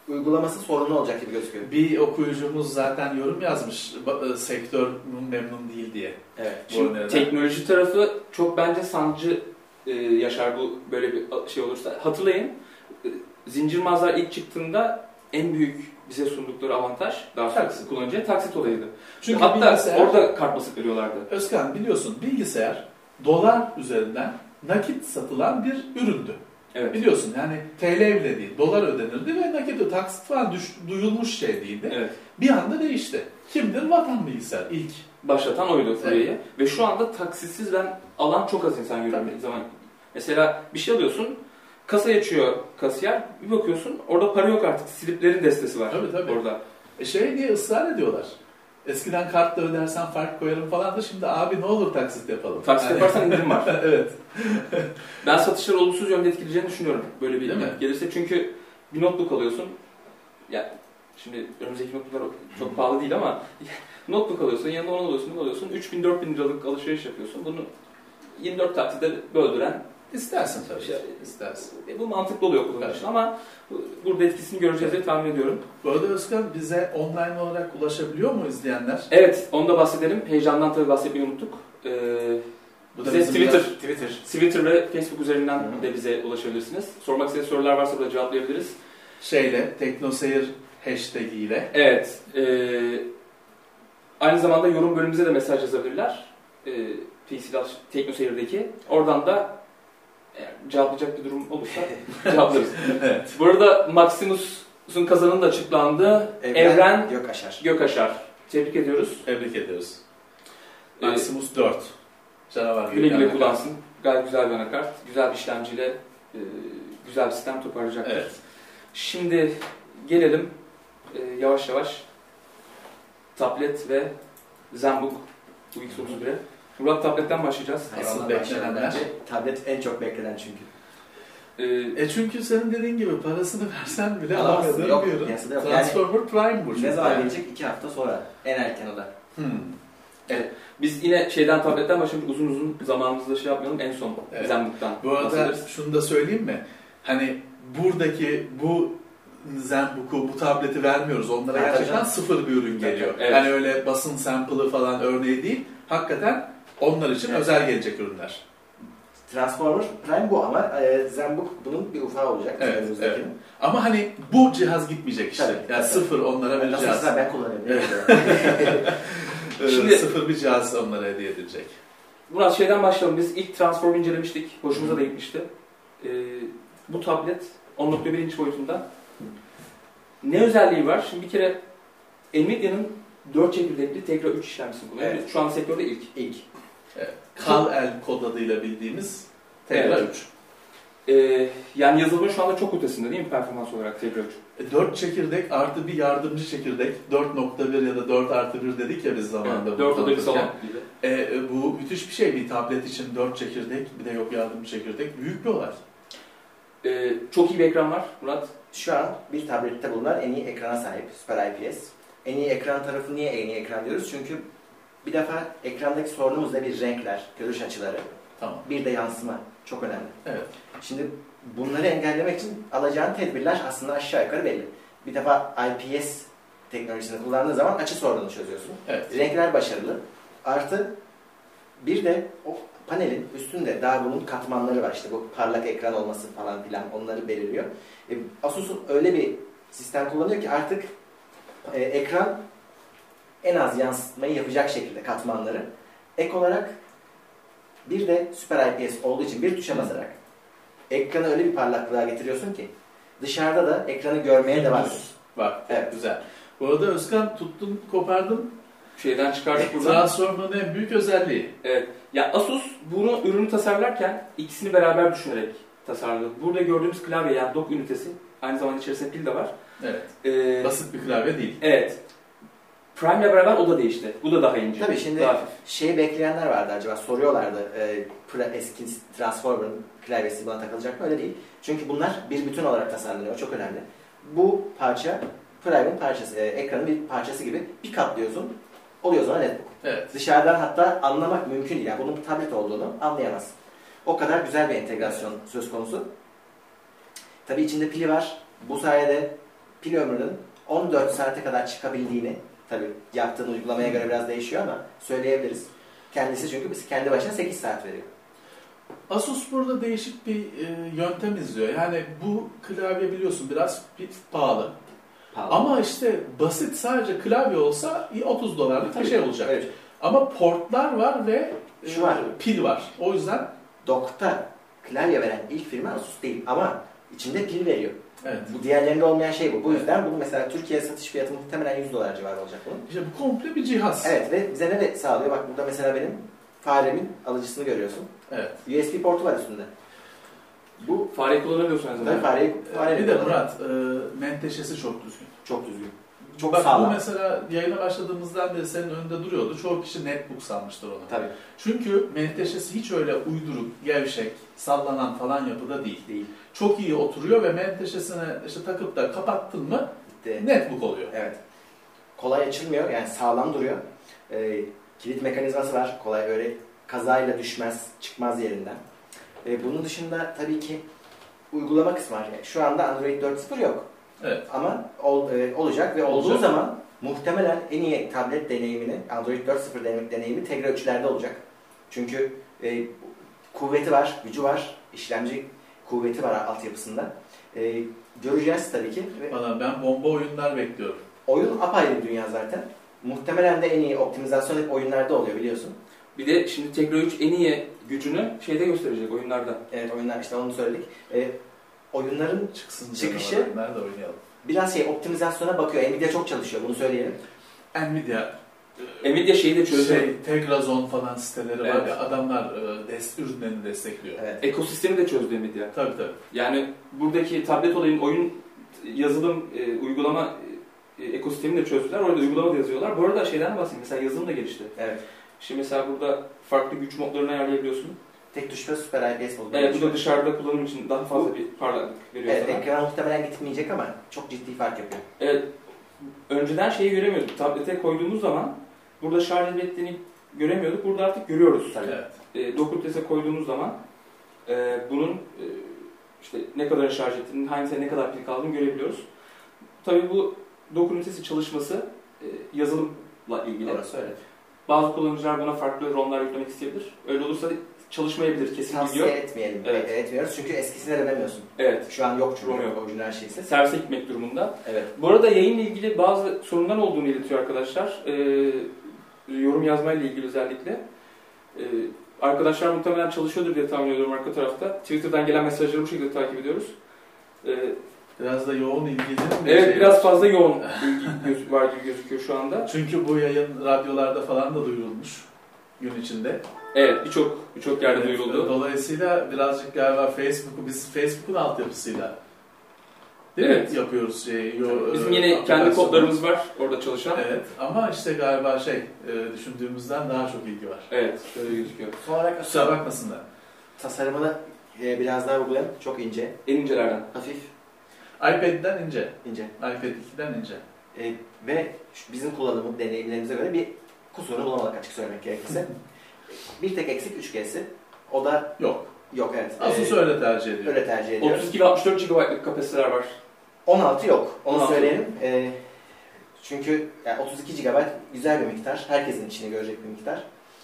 uygulaması sorunlu olacak gibi gözüküyor. Bir okuyucumuz zaten yorum yazmış, sektör memnun değil diye. Evet. Şimdi teknoloji tarafı çok bence sancı yaşar bu böyle bir şey olursa. Hatırlayın, zincir mağazalar ilk çıktığında en büyük bize sundukları avantaj, daha sonra kullanıcıya taksit olayıydı. Çünkü hatta orada kart basıp veriyorlardı. Özkan biliyorsun bilgisayar dolar üzerinden nakit satılan bir üründü. Evet. Biliyorsun yani TL bile değil, dolar ödenirdi ve nakit taksit falan duyulmuş şey değildi. Evet. Bir anda değişti. Kimdir? Vatan Bilgisayar ilk. Başlatan oydu furyayı. Ve şu anda taksitsiz alan çok az insan yürüdüğü zaman. Mesela bir şey alıyorsun, kasayı açıyor kasiyer, bir bakıyorsun orada para yok artık, sliplerin destesi var tabii. Orada. Şey diye ısrar ediyorlar. Eskiden kartla ödersen fark koyarım falan da şimdi abi ne olur taksit yapalım. Taksit yaparsan indirim var. Evet. Ben satışları olumsuz yönde etkileyeceğini düşünüyorum böyle bir gelirse. Çünkü bir notebook alıyorsun. Ya şimdi önümüzdeki notebooklar çok pahalı değil ama notebook alıyorsun, yanına onu alıyorsun. 3.000-4.000 liralık alışveriş yapıyorsun. Bunu 24 taksite böldüren İstersin tabii. İstersin. Bu mantıklı oluyor kullanışın ama burada etkisini göreceğiz diye tahmin ediyorum. Bu arada Özkan bize online olarak ulaşabiliyor mu izleyenler? Evet, onu da bahsedelim. Heyecandan tabii bahsetmeyi unuttuk. Bu da bize Twitter ve Facebook üzerinden de bize ulaşabilirsiniz. Sormak istediğiniz sorular varsa burada cevaplayabiliriz. Teknoseyir hashtag ile. Evet. Aynı zamanda yorum bölümümüze de mesaj yazabilirler. Teknoseyir'deki. Oradan da cevaplayacak bir durum olursa cevaplarız. Evet. Bu arada Maximus'un kazanını da açıklandı. Evren Gökaşar. Tebrik ediyoruz. Maximus 4. Canavar güle güle kullansın. Gayet güzel bir anakart. Güzel bir işlemciyle güzel bir sistem toparlayacaktır. Evet. Şimdi gelelim yavaş yavaş tablet ve Zenbook bu X31'e. Murat tabletten başlayacağız. Asıl beklenenler. Tablet en çok beklenen çünkü. Çünkü senin dediğin gibi parasını versen bile alamadığın bir ürün. Transformer Prime bu. Ne zaman gelecek? 2 hafta sonra. En erken o da. Evet. Biz yine tabletten başladık. Uzun zamanımızda yapmayalım. En son Zenbook'tan. Bu arada şunu da söyleyeyim mi? Hani buradaki bu Zenbook'u, bu tableti vermiyoruz. Onlara gerçekten sıfır bir ürün geliyor. Evet. Yani öyle basın sample'ı falan örneği değil. Hakikaten onlar için özel gelecek ürünler. Transformer Prime bu ama Zenbook bunun bir ufağı olacak. Evet. Ama hani bu cihaz gitmeyecek işte. Yani sıfır onlara vereceğiz. Nasıl ben kullanıyorum. Şimdi sıfır bir cihaz onlara hediye edilecek. Murat başlayalım. Biz ilk Transformer incelemiştik. Hoşumuza da gitmişti. Bu tablet 10.1 inç boyutunda. Ne özelliği var? Şimdi bir kere Nvidia'nın 4 çekirdekli Tegra 3 işlemcisini kullanıyor. Evet. Şu an sektörde ilk. Evet. Kal-El kod adıyla bildiğimiz Tegra 3. Yani yazılımın şu anda çok ötesinde değil mi performans olarak Tegra 3? 4 çekirdek artı bir yardımcı çekirdek. 4.1 ya da 4+1 dedik ya biz zamanında. Evet, 4 adayı salon. Bu müthiş bir şey. Bir tablet için 4 çekirdek, bir de yok yardımcı çekirdek. Büyük bir olay. Çok iyi bir ekran var Murat. Şu an bir tablette bulunan en iyi ekrana sahip. Super IPS. En iyi ekran tarafı niye en iyi ekran diyoruz? Çünkü bir defa ekrandaki sorunumuz da bir renkler, görüş açıları. Tamam. Bir de yansıma. Çok önemli. Evet. Şimdi bunları engellemek için alacağın tedbirler aslında aşağı yukarı belli. Bir defa IPS teknolojisini kullandığın zaman açı sorununu çözüyorsun. Evet. Renkler başarılı. Artı bir de o panelin üstünde daha bunun katmanları var. İşte bu parlak ekran olması falan filan onları belirliyor. Asus'un öyle bir sistem kullanıyor ki artık ekran en az yansıtmayı yapacak şekilde katmanları. Ek olarak bir de Super IPS olduğu için bir tuşa basarak ekranı öyle bir parlaklığa getiriyorsun ki dışarıda da ekranı görmeye devam ediyorsun. Bak güzel. Bu arada Özkan tuttun kopardın. Çıkardık buradan. Transformer'ın en büyük özelliği. Evet. Ya Asus bunu ürünü tasarlarken ikisini beraber düşünerek tasarladı. Burada gördüğümüz klavye yani dock ünitesi aynı zamanda içerisinde pil de var. Evet. Basit bir klavye değil. Evet. Prime ile beraber o da değişti. Bu da daha ince. Tabii şimdi bekleyenler vardı acaba soruyorlardı eski Transformer'ın klavyesi buna takılacak mı? Öyle değil. Çünkü bunlar bir bütün olarak tasarlanıyor. Çok önemli. Bu parça Prime'ın parçası, ekranın bir parçası gibi bir katlıyorsun. Oluyor sonra netbook. Evet. Dışarıdan hatta anlamak mümkün değil. Yani bunun tablet olduğunu anlayamazsın. O kadar güzel bir entegrasyon söz konusu. Tabii içinde pili var. Bu sayede pil ömrünün 14 saate kadar çıkabildiğini, tabii yaptığın uygulamaya göre biraz değişiyor ama söyleyebiliriz. Kendisi çünkü biz kendi başına 8 saat veriyor. Asus burada değişik bir yöntem izliyor. Yani bu klavye biliyorsun biraz pahalı. Ama işte basit sadece klavye olsa $30'lık bir şey olacak. Evet. Ama portlar var ve şu var, pil var. O yüzden Dock'ta klavye veren ilk firma Asus değil ama içinde pil veriyor. Evet. Bu diğerlerinde olmayan şey bu. Bu yüzden bunu mesela Türkiye satış fiyatı muhtemelen $100 civarı olacak bunun. İşte bu komple bir cihaz. Evet ve bize ne sağlıyor? Bak burada mesela benim faremin alıcısını görüyorsun. Evet. USB portu var üstünde. Bu fareyi kullanabiliyorsun her zaman. Fare bir de Murat, menteşesi çok düzgün. Çok düzgün. Çok Bak, sağlam. bu mesela yayına başladığımızdan beri senin önünde duruyordu. Çoğu kişi netbook sanmıştır onu. Tabii. Çünkü menteşesi hiç öyle uyduruk, gevşek, sallanan falan yapıda değil. Çok iyi oturuyor ve menteşesine işte takıp da kapattın mı netbook oluyor. Evet. Kolay açılmıyor, yani sağlam duruyor. Kilit mekanizması var. Kolay öyle kazayla düşmez, çıkmaz yerinden. Bunun dışında tabii ki uygulama kısmı var. Yani şu anda Android 4.0 yok. Evet. Ama olacak ve olduğu zaman muhtemelen en iyi tablet deneyimini, Android 4.0 deneyimi Tegra 3'lerde olacak. Çünkü kuvveti var, gücü var, işlemci kuvveti var altyapısında. Göreceğiz tabii ki. Valla ben bomba oyunlar bekliyorum. Oyun apayrı bir dünya zaten. Muhtemelen de en iyi optimizasyon hep oyunlarda oluyor biliyorsun. Bir de şimdi Tegra 3 en iyi gücünü şeyde gösterecek, oyunlarda. Evet, oyunlar işte onu söyledik. Oyunların çıkışı nerede oynayalım? Biraz optimizasyona bakıyor. Nvidia çok çalışıyor, bunu söyleyelim. Nvidia şeyi de çözdü. Tegrazon falan siteleri var ya, adamlar ürünlerini destekliyor. Evet. Ekosistemi de çözdü Nvidia. Tabii. Yani buradaki tablet olayın oyun, yazılım, uygulama ekosistemini de çözdüler. Orada uygulama da yazıyorlar. Bu arada şeyden bahsedeyim. Mesela yazılım da gelişti. Evet. Şimdi mesela burada farklı güç modlarını ayarlayabiliyorsun. Tek tuşla süper IPS modu. Evet, bu da dışarıda kullanım için daha fazla bir parlaklık veriyor sana. Evet, ekran muhtemelen gitmeyecek ama çok ciddi fark yapıyor. Evet, önceden şeyi göremiyorduk. Tablete koyduğumuz zaman burada şarj ettiğini göremiyorduk. Burada artık görüyoruz. Evet. Dokutes'e koyduğumuz zaman bunun işte ne kadar şarj ettiğini, hangisine ne kadar pil kaldığını görebiliyoruz. Tabii bu Dokutes'in çalışması yazılımla ilgili. Orası öyle. Bazı kullanıcılar buna farklı ROM'lar yüklemek isteyebilir. Öyle olursa çalışmayabilir, kesin tavsiye biliyor. etmeyelim. Evet. Etmiyoruz çünkü eskisine dönemiyorsun. Evet. Şu an yok çünkü. ROM yok. Orijinal şeyse. Servise gitmek durumunda. Evet. Bu arada yayınla ilgili bazı sorunlar olduğunu iletiyor arkadaşlar. Yorum yazmayla ilgili özellikle. Arkadaşlar muhtemelen çalışıyordur diye tahmin ediyorum arka tarafta. Twitter'dan gelen mesajları bu şekilde takip ediyoruz. Biraz da yoğun ilgili. Evet, biraz fazla yoğun ilgi var gibi gözüküyor şu anda. Çünkü bu yayın radyolarda falan da duyurulmuş gün içinde. Evet, birçok yerde duyuruldu. Dolayısıyla birazcık galiba biz Facebook'un altyapısıyla değil mi yapıyoruz bizim yine kendi kodlarımız var orada çalışan. Evet, ama işte galiba düşündüğümüzden daha çok ilgi var. Evet, öyle gözüküyor. Son olarak kusura bakmasınlar. Tasarımını biraz daha vurgulayalım. Çok ince. En incelerden. Hafif. iPad'den ince. iPad 2'den ince. Ve bizim kullanım deneyimlerimize göre bir kusurunu bulamadık açık söylemek gerekirse. Bir tek eksik 3G'si. O da yok. Evet. Asus öyle tercih ediyor. Öyle tercih ediyor. 32 ve 64 GB'lık kapasiteler var. 16 yok. Onu 16. söyleyelim. Çünkü yani 32 GB güzel bir miktar. Herkesin içine görecek bir miktar.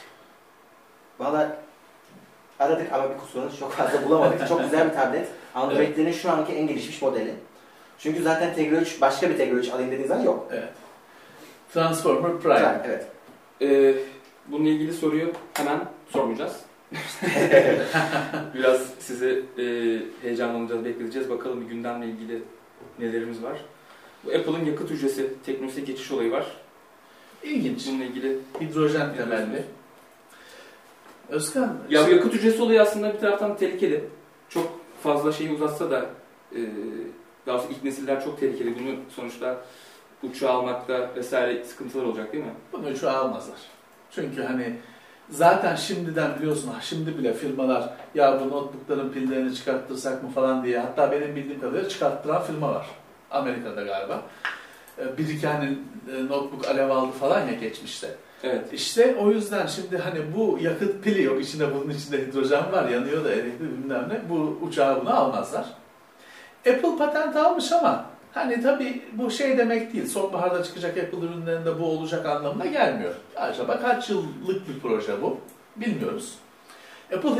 Valla aradık ama bir kusurunu çok fazla bulamadık. Çok güzel bir tablet. Android'lerin şu anki en gelişmiş modeli. Çünkü zaten Tegra 3, başka bir Tegra 3 alayım dediğiniz zaman yok. Evet. Transformer Prime. Evet. Bununla ilgili soruyu hemen sormayacağız. Biraz sizi heyecanlanacağız, bekleteceğiz. Bakalım bir gündemle ilgili nelerimiz var. Bu Apple'ın yakıt hücresi teknolojisine geçiş olayı var. İlginç. Bununla ilgili hidrojen temelli. Özkan... Ya bu yakıt hücresi olayı aslında bir taraftan tehlikeli. Çok fazla şeyi uzatsa da daha sonra ilk nesiller çok tehlikeli. Bunu sonuçta uçağa almakta vesaire sıkıntılar olacak değil mi? Bunu uçağa almazlar. Çünkü zaten şimdiden biliyorsun, şimdi bile firmalar ya bu notebookların pillerini çıkarttırsak mı falan diye, hatta benim bildiğim kadarıyla çıkarttıran firma var. Amerika'da galiba. Bir iki notebook alev aldı falan ya geçmişte. Evet. İşte o yüzden şimdi bu yakıt pili yok, bunun içinde hidrojen var, yanıyor da elektrikli bilmem ne, bu uçağa bunu almazlar. Apple patent almış ama Hani tabii bu şey demek değil. Sonbaharda çıkacak Apple ürünlerinde bu olacak anlamına gelmiyor. Acaba kaç yıllık bir proje bu? Bilmiyoruz. Apple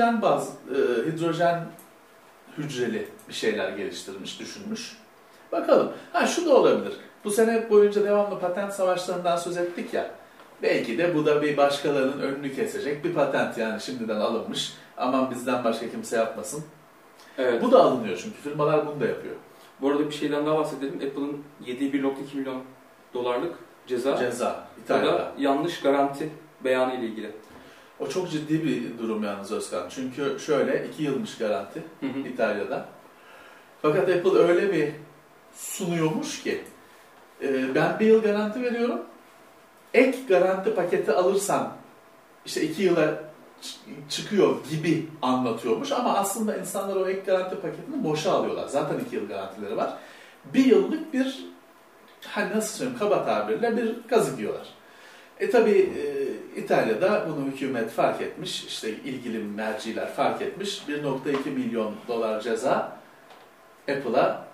hidrojen hücreli bir şeyler geliştirmiş, düşünmüş. Bakalım. Şu da olabilir. Bu sene boyunca devamlı patent savaşlarından söz ettik ya. Belki de bu da bir başkalarının önünü kesecek bir patent, yani şimdiden alınmış. Aman bizden başka kimse yapmasın. Evet. Bu da alınıyor çünkü firmalar bunu da yapıyor. Bu arada bir şeyden daha bahsedelim. Apple'ın yediği 1.2 milyon dolarlık ceza. İtalya'da. Yanlış garanti beyanı ile ilgili. O çok ciddi bir durum yalnız Özkan. Çünkü şöyle 2 yılmış garanti İtalya'da. Fakat Apple öyle bir sunuyormuş ki ben 1 yıl garanti veriyorum. Ek garanti paketi alırsan işte 2 yıla çıkıyor gibi anlatıyormuş ama aslında insanlar o ek garanti paketini boşa alıyorlar. Zaten 2 yıl garantileri var. 1 yıllık bir, nasıl söyleyeyim, kaba tabirle bir kazık yiyorlar. Tabii İtalya'da bunu hükümet fark etmiş, işte ilgili merciler fark etmiş. 1.2 milyon dolar ceza Apple'a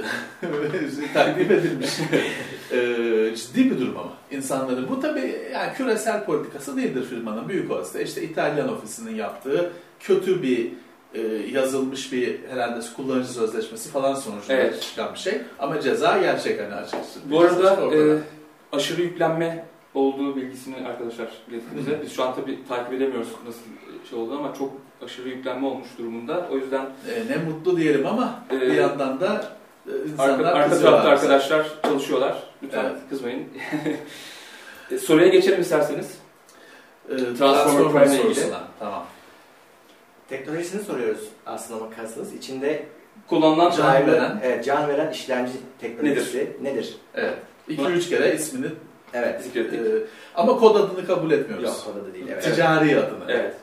takdim edilmiş. Ciddi bir durum ama insanların. Bu tabii yani küresel politikası değildir firmanın, büyük olası. İşte İtalyan ofisinin yaptığı kötü bir yazılmış bir herhalde kullanıcı sözleşmesi falan sonucunda çıkan bir şey. Ama ceza gerçek açıkçası. Bu arada aşırı yüklenme olduğu bilgisini arkadaşlar iletti. Biz şu an tabii takip edemiyoruz nasıl şey olduğunu ama çok aşırı yüklenme olmuş durumunda. O yüzden ne mutlu diyelim ama bir yandan da insanlar arka tarafta arkadaşlar çalışıyorlar. Lütfen kızmayın. Soruya geçelim isterseniz. Transformer sorusuna. Tamam. Teknolojisini soruyoruz aslında bakarsanız. İçinde kullanılan can veren işlemci teknolojisi nedir? Evet. 2-3 kere ismini zikrettik. Ama kod adını kabul etmiyoruz. Yok, kod adı değil. Evet. Ticari adını. Evet.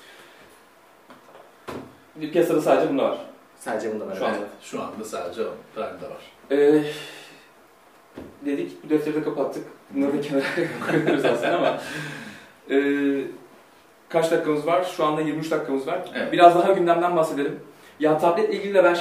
Piyasada sadece bunda var. Sadece bunda var. Şu anda sadece Prime'da var. Dedik, bu defteri de kapattık. Bunları da kenara koyuyoruz aslında ama kaç dakikamız var? Şu anda 23 dakikamız var. Evet. Biraz daha gündemden bahsedelim. Ya tabletle ilgili de ben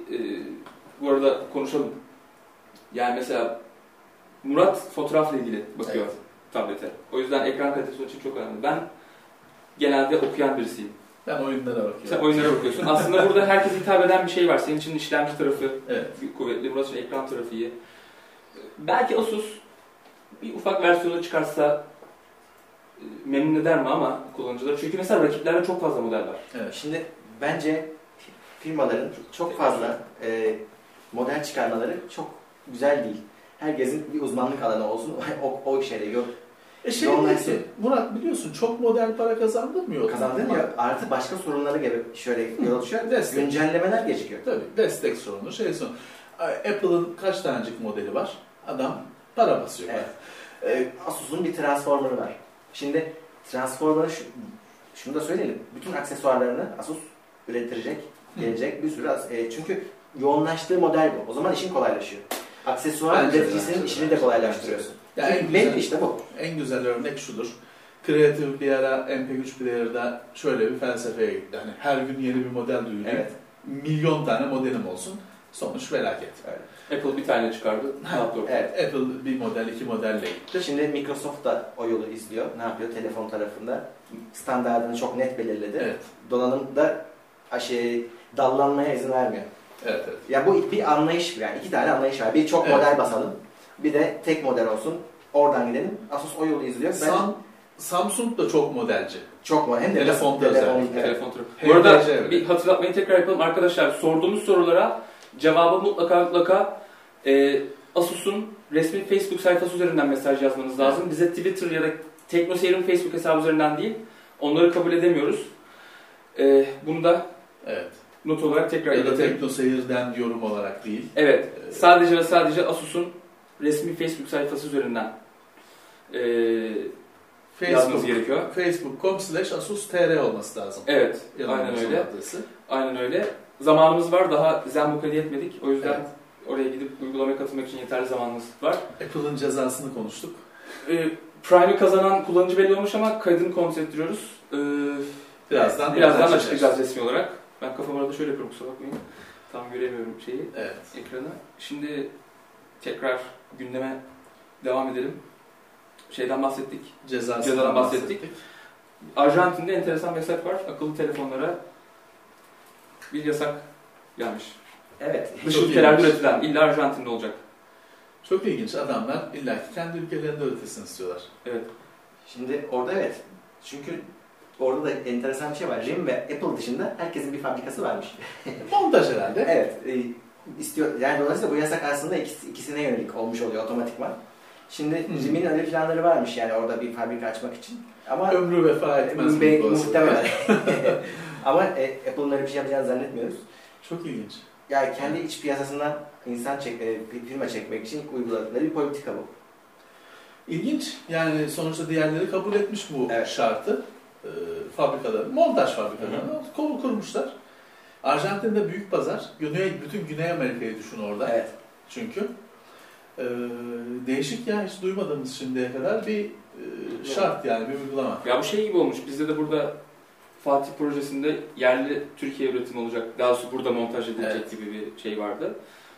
bu arada konuşalım. Yani mesela Murat fotoğrafla ilgili bakıyor tablete. O yüzden ekran kalitesi için çok önemli. Ben genelde okuyan birisiyim. Ben oyunlara bakıyorum. Sen oyunlara bakıyorsun. Aslında burada herkese hitap eden bir şey var. Senin için işlemci tarafı kuvvetli, Murat için ekran tarafı iyi. Belki Asus bir ufak versiyonu çıkarsa memnun eder mi ama kullanıcıları? Çünkü mesela rakiplerde çok fazla model var. Evet. Şimdi bence firmaların çok fazla model çıkarmaları çok güzel değil. Herkesin bir uzmanlık alanı olsun, o şeyde yok. Murat biliyorsun çok model para kazandırmıyor. Kazandırmıyor. Artı başka sorunları gibi şöyle yol açıyor. Güncellemeler gecikiyor. Tabii destek sorunu, sorunu. Apple'ın kaç tanecik modeli var? Adam para basıyor. Evet. Asus'un bir Transformer'ı var. Şimdi Transformer'ı şunu da söyleyelim. Bütün aksesuarlarını Asus ürettirecek, gelecek bir sürü. Çünkü yoğunlaştığı model bu. O zaman işin kolaylaşıyor. Aksesuar üreticisinin işini de kolaylaştırıyorsun. Belli işte bu. En güzel örnek şudur. Creative bir ara MP3 Player'da şöyle bir felsefeye gitti. Hani her gün yeni bir model duyuyor. Evet. Milyon tane modelim olsun. Sonuç felaket. Evet. Apple bir tane çıkardı. Evet. Apple bir model, 2 modelle gitti. Şimdi Microsoft da o yolu izliyor. Ne yapıyor? Telefon tarafında standartını çok net belirledi. Evet. Donanımda dallanmaya izin vermiyor. Evet. Ya bu bir anlayış, yani 2 tane anlayış var. Bir çok model basalım. Bir de tek model olsun. Oradan gidelim. Asus o yolu izliyor. Samsung da çok modelci. Çok model. Hem de telefonda özellikle. Telefon tarafı. Bu arada bir hatırlatmayı tekrar yapalım. Arkadaşlar sorduğumuz sorulara cevabı mutlaka Asus'un resmi Facebook sayfası üzerinden mesaj yazmanız lazım. Evet. Bize Twitter ya da TeknoSeyir'in Facebook hesabı üzerinden değil. Onları kabul edemiyoruz. Bunu da not olarak tekrar ya da TeknoSeyir'den yorum olarak değil. Evet. Sadece ve sadece Asus'un resmi Facebook sayfası üzerinden yazmanız gerekiyor. Facebook.com/asus.tr olması lazım. Evet. Aynen öyle. Aynen öyle. Zamanımız var. Daha Zenbook hediye etmedik. O yüzden oraya gidip uygulamaya katılmak için yeterli zamanımız var. Apple'ın cezasını konuştuk. Prime'i kazanan kullanıcı belli olmuş ama kaydını kontrol ettiriyoruz. Birazdan açıklayacağız resmi olarak. Ben kafamı arada şöyle yapıyorum, kusura bakmayın. Tam göremiyorum şeyi, Evet. ekranı. Şimdi tekrar gündeme devam edelim. Şeyden bahsettik. Cezadan bahsettik. Arjantin'de enteresan bir yasak var. Akıllı telefonlara bir yasak gelmiş. Evet. Dış ülkelerde üretilen, illa Arjantin'de olacak. Çok ilginç. Adamlar illaki kendi ülkelerinde üretilsin istiyorlar. Evet. Şimdi orada evet. Çünkü orada da enteresan bir şey var. RIM ve Apple dışında herkesin bir fabrikası varmış. Montaj herhalde. Evet. İstiyor. Yani dolayısıyla bu yasak aslında ikisine yönelik olmuş oluyor otomatikman. Şimdi RIM'in öyle planları varmış yani orada bir fabrika açmak için. Ama ömrü vefa etmez. Muhtemelen. Ama Apple'ın öyle bir şey yapacağını zannetmiyoruz. Çok ilginç. Yani kendi iç piyasasından firma çekmek için uyguladıkları bir politika bu. İlginç. Yani sonuçta diğerleri kabul etmiş bu evet. şartı. Fabrikaları, montaj fabrikalarını kurmuşlar. Arjantin'de büyük pazar. Bütün Güney Amerika'yı düşün orada. Evet. Çünkü değişik ya, hiç duymadığımız şimdiye kadar bir şart yani, bir uygulama. Ya bu şey gibi olmuş. Bizde de burada Fatih projesinde yerli Türkiye üretimi olacak. Daha sonra burada montaj edilecek gibi bir şey vardı.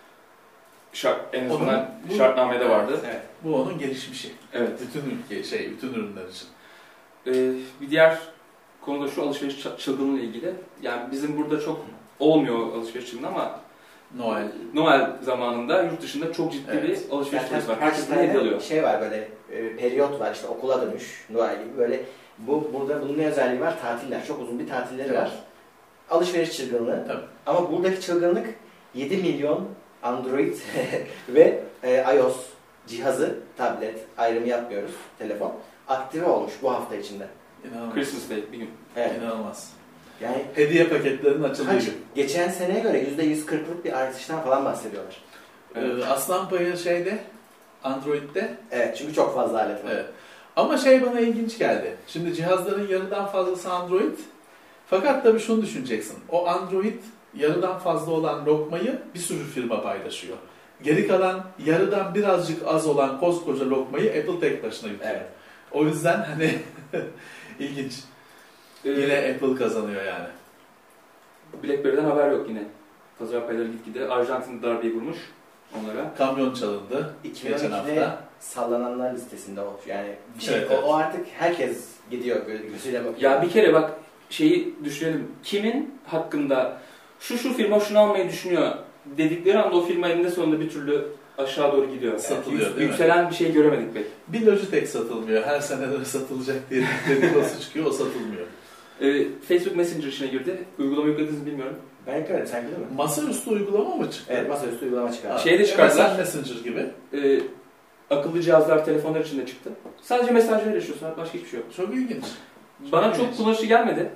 En azından şartnamede vardı. Evet. Bu onun gelişmişi. Evet. Bütün ürünler için. Bir diğer konu da şu, alışveriş çılgınlığıyla ilgili. Yani bizim burada çok olmuyor alışveriş çılgınlığı ama Noel zamanında yurt dışında çok ciddi bir alışveriş süresi var. Herkes ne hediye alıyor? Şey var böyle, periyot var işte, okula dönüş, Noel gibi böyle. Burada bunun ne özelliği var? Tatiller. Çok uzun bir tatilleri var. Alışveriş çılgınlığı. Tabii. Ama buradaki çılgınlık 7 milyon Android ve iOS cihazı, tablet ayrımı yapmıyoruz, telefon aktive olmuş bu hafta içinde. İnanılmaz. Christmas Day bir gün. Evet. İnanılmaz. Yani hediye paketlerinin açıldığı gün. Geçen seneye göre %140'lık bir artıştan falan bahsediyorlar. Evet. Aslan payı Android'de. Evet, çünkü çok fazla alet var. Evet. Ama bana ilginç geldi. Şimdi cihazların yarıdan fazlası Android. Fakat tabii şunu düşüneceksin. O Android yarıdan fazla olan lokmayı bir sürü firma paylaşıyor. Geri kalan yarıdan birazcık az olan koskoca lokmayı Apple tek başına yutuyor. Evet. O yüzden ilginç. Yine Apple kazanıyor yani. BlackBerry'den haber yok yine. Pazar payları gitgide. Arjantin darbeyi vurmuş onlara. Kamyon çalındı. 2012'de sallananlar listesinde o. Yani evet. O artık herkes gidiyor gözüyle bakıyor. Ya bir kere bak şeyi düşünelim. Kimin hakkında şu firma şunu almayı düşünüyor dedikleri anda o firma eninde sonunda bir türlü aşağı doğru gidiyor. Satılıyor, değil yükselen mi? Bir şey göremedik pek. Bir Logitech satılmıyor. Her sene satılacak diye dedikodusu çıkıyor. O satılmıyor. Facebook Messenger işine girdi. Uygulama yüklediniz mi bilmiyorum. Ben yüklemedim. Sen yükledin mi? Masaüstü uygulama mı çıktı? Evet, masaüstü uygulama çıkardı. Şeyi de çıkardılar. MSN Messenger gibi. Akıllı cihazlar, telefonlar içinde çıktı. Sadece mesajlar yaşıyorsun. Başka hiçbir şey yok. Çok ilginç. Bana çok kullanışlı gelmedi.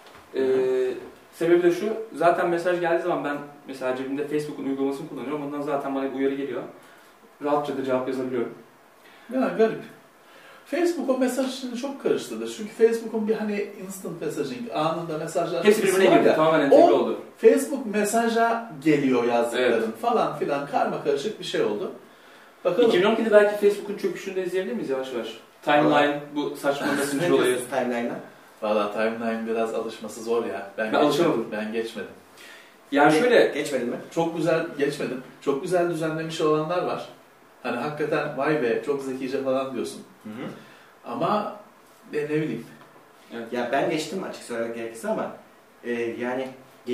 Sebebi de şu. Zaten mesaj geldiği zaman ben mesela cebimde Facebook'un uygulamasını kullanıyorum. Ondan zaten bana bir uyarı geliyor. Rahatça da cevap yazabiliyorum. Ya garip. Facebook o mesaj işini çok karıştırdı. Çünkü Facebook'un bir instant messaging, anında mesajlar... Hepsi birbirine girdi. Tamamen entegre oldu. Facebook mesaja geliyor yazdıkların falan filan, karma karışık bir şey oldu. Bakalım. 2012'de belki Facebook'un çöküşünü de izleyebilir miyiz yavaş yavaş? Timeline, bu saçma mesajı olayı. Timeline'a. Valla Timeline biraz alışması zor ya. Ben alışamadım. Ben geçmedim. Yani şöyle... Geçmedin mi? Çok güzel geçmedim. Çok güzel düzenlemiş olanlar var. Hakikaten vay be çok zekice falan diyorsun. Hı. Ama ne bileyim. Evet. Ya ben geçtim açık söylemek gerekirse ama yani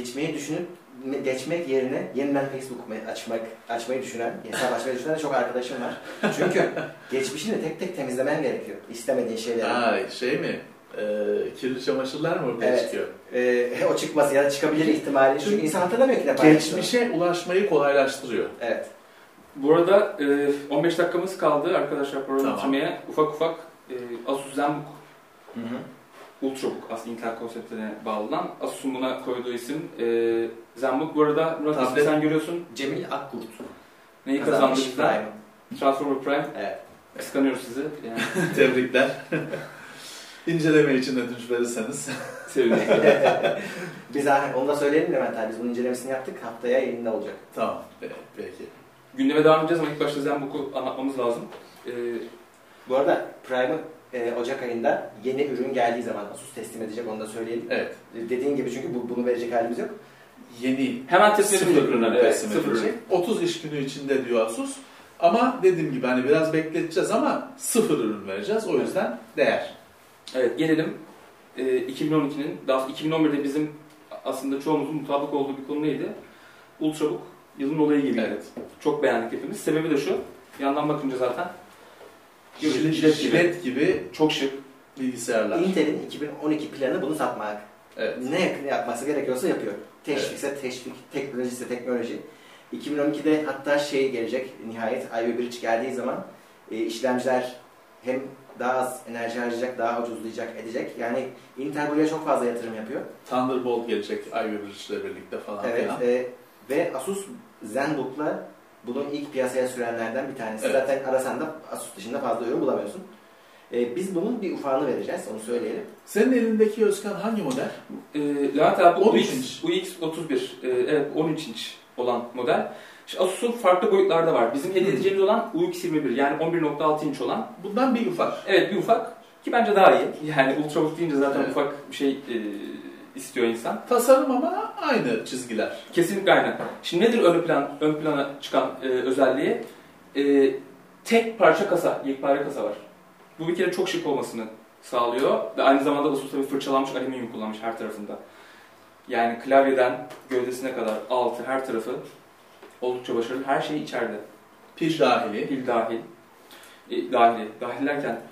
geçmek yerine yeniden Facebook açmayı düşünen, hesap açmayı düşünen çok arkadaşım var. Çünkü geçmişini tek tek temizlemen gerekiyor. İstemediğin şeyleri. Mi? Kirli çamaşırlar mı ortaya çıkıyor? O çıkması ya da çıkabilir ihtimali. Çünkü insan hatırlamıyor ki ne paylaştığını. Geçmişe ulaşmayı kolaylaştırıyor. Evet. Bu arada 15 dakikamız kaldı arkadaşlar programı bitirmeye. Ufak Asus ZenBook Ultrabook aslında Intel konseptine bağlanan. Asus'un buna koyduğu isim ZenBook. Bu arada Murat sen görüyorsun. Cemil Akkurt. Neyi kazandı bizden? Transformer Prime. Evet. Kıskanıyoruz sizi. Yani. Tebrikler. İnceleme için ödünç verirseniz. Sevinirim. Biz onu da söyleyelim Levent abi. Biz bunun incelemesini yaptık. Haftaya yayında olacak. Tamam. Peki. Gündeme devam edeceğiz ama ilk başta ZenBook'u anlatmamız lazım. Bu arada Prime'ı Ocak ayında yeni ürün geldiği zaman Asus teslim edecek, onu da söyleyelim. Evet. Dediğin gibi çünkü bunu verecek halimiz yok. yeni hemen teslim edecek ürünler. Evet, sıfır ürün. 30 iş günü içinde diyor Asus. Ama dediğim gibi hani biraz bekleteceğiz ama sıfır ürün vereceğiz. O yüzden değer. Evet, gelelim 2012'nin, daha 2011'de bizim aslında çoğumuzun mutabık olduğu bir konu neydi? Ultrabook yılın olayı gibiydi. Evet. Çok beğendik hepimiz. Sebebi de şu, yandan bakınca zaten jilet gibi çok şık bilgisayarlar. Intel'in 2012 planı bunu satmak. Evet. Ne yapması gerekiyorsa yapıyor. Teşvikse teşvik, teknolojisi teknoloji. 2012'de hatta şey gelecek, nihayet Ivy Bridge geldiği zaman işlemciler hem daha az enerji harcayacak, daha ucuzlayacak, edecek. Yani Intel buraya çok fazla yatırım yapıyor. Thunderbolt gelecek Ivy Bridge ile birlikte falan. Evet. Ve Asus ZenBook'la bunun ilk piyasaya sürenlerden bir tanesi. Evet. Zaten arasan da Asus dışında fazla ürün bulamıyorsun. Biz bunun bir ufağını vereceğiz, onu söyleyelim. Senin elindeki Özkan hangi model? Levent abi 13 inç. UX31, evet 13 inç olan model. İşte Asus'un farklı boyutlarda var. Bizim hediye edeceğimiz olan UX21 yani 11.6 inç olan. Bundan bir ufak. Evet bir ufak ki bence daha iyi. Yani Ultrabook deyince zaten evet. ufak bir şey istiyor insan. Tasarım ama aynı çizgiler. Kesinlikle aynı. Şimdi nedir ön plana çıkan özelliği? Tek parça kasa, yekpare kasa var. Bu bir kere çok şık olmasını sağlıyor ve aynı zamanda Asus tabii fırçalanmış alüminyum kullanmış her tarafında. Yani klavyeden gövdesine kadar altı her tarafı oldukça başarılı. Her şey içeride. Pil dahili. Pil dahil. Dahil derken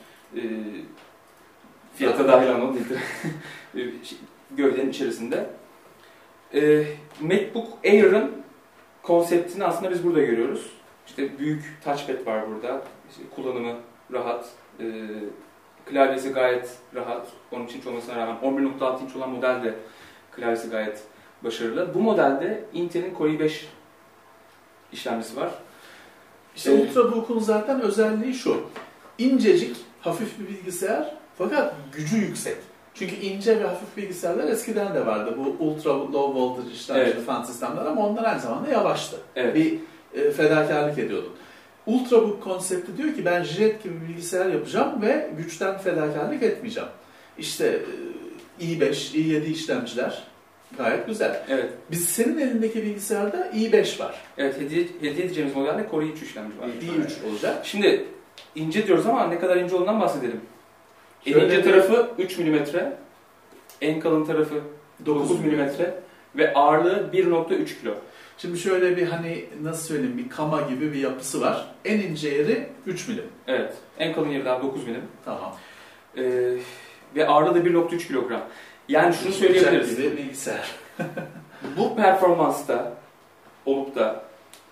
fiyata dahil anlamı değildir. Gövdenin içerisinde. MacBook Air'ın konseptini aslında biz burada görüyoruz. İşte büyük touchpad var burada. İşte kullanımı rahat. Klavyesi gayet rahat. Onun için olmasına rağmen 11.6 inç olan model de klavyesi gayet başarılı. Bu modelde Intel'in Core i5 işlemcisi var. İşte Ultrabook'un zaten özelliği şu. İncecik, hafif bir bilgisayar fakat gücü yüksek. Çünkü ince ve hafif bilgisayarlar eskiden de vardı. Bu ultra low voltage işlemcili fan sistemler ama onlar aynı zamanda yavaştı. Evet. Bir fedakarlık ediyordun. Ultrabook konsepti diyor ki ben jilet gibi bilgisayar yapacağım ve güçten fedakarlık etmeyeceğim. İşte i5, i7 işlemciler gayet güzel. Evet. Biz senin elindeki bilgisayarda i5 var. Evet, hediye edeceğimiz modelde Core i3 işlemci var. i3 olacak. Şimdi ince diyoruz ama ne kadar ince olduğundan bahsedelim. En ince tarafı 3 mm, en kalın tarafı 9 mm ve ağırlığı 1.3 kilo. Şimdi şöyle bir hani nasıl söyleyeyim bir kama gibi bir yapısı var. En ince yeri 3 milim. Evet. En kalın yeri daha 9 milim. Tamam. Ve ağırlığı da 1.3 kilogram. Yani şunu söyleyebiliriz. Gibi bilgisayar. Bu performansta olup da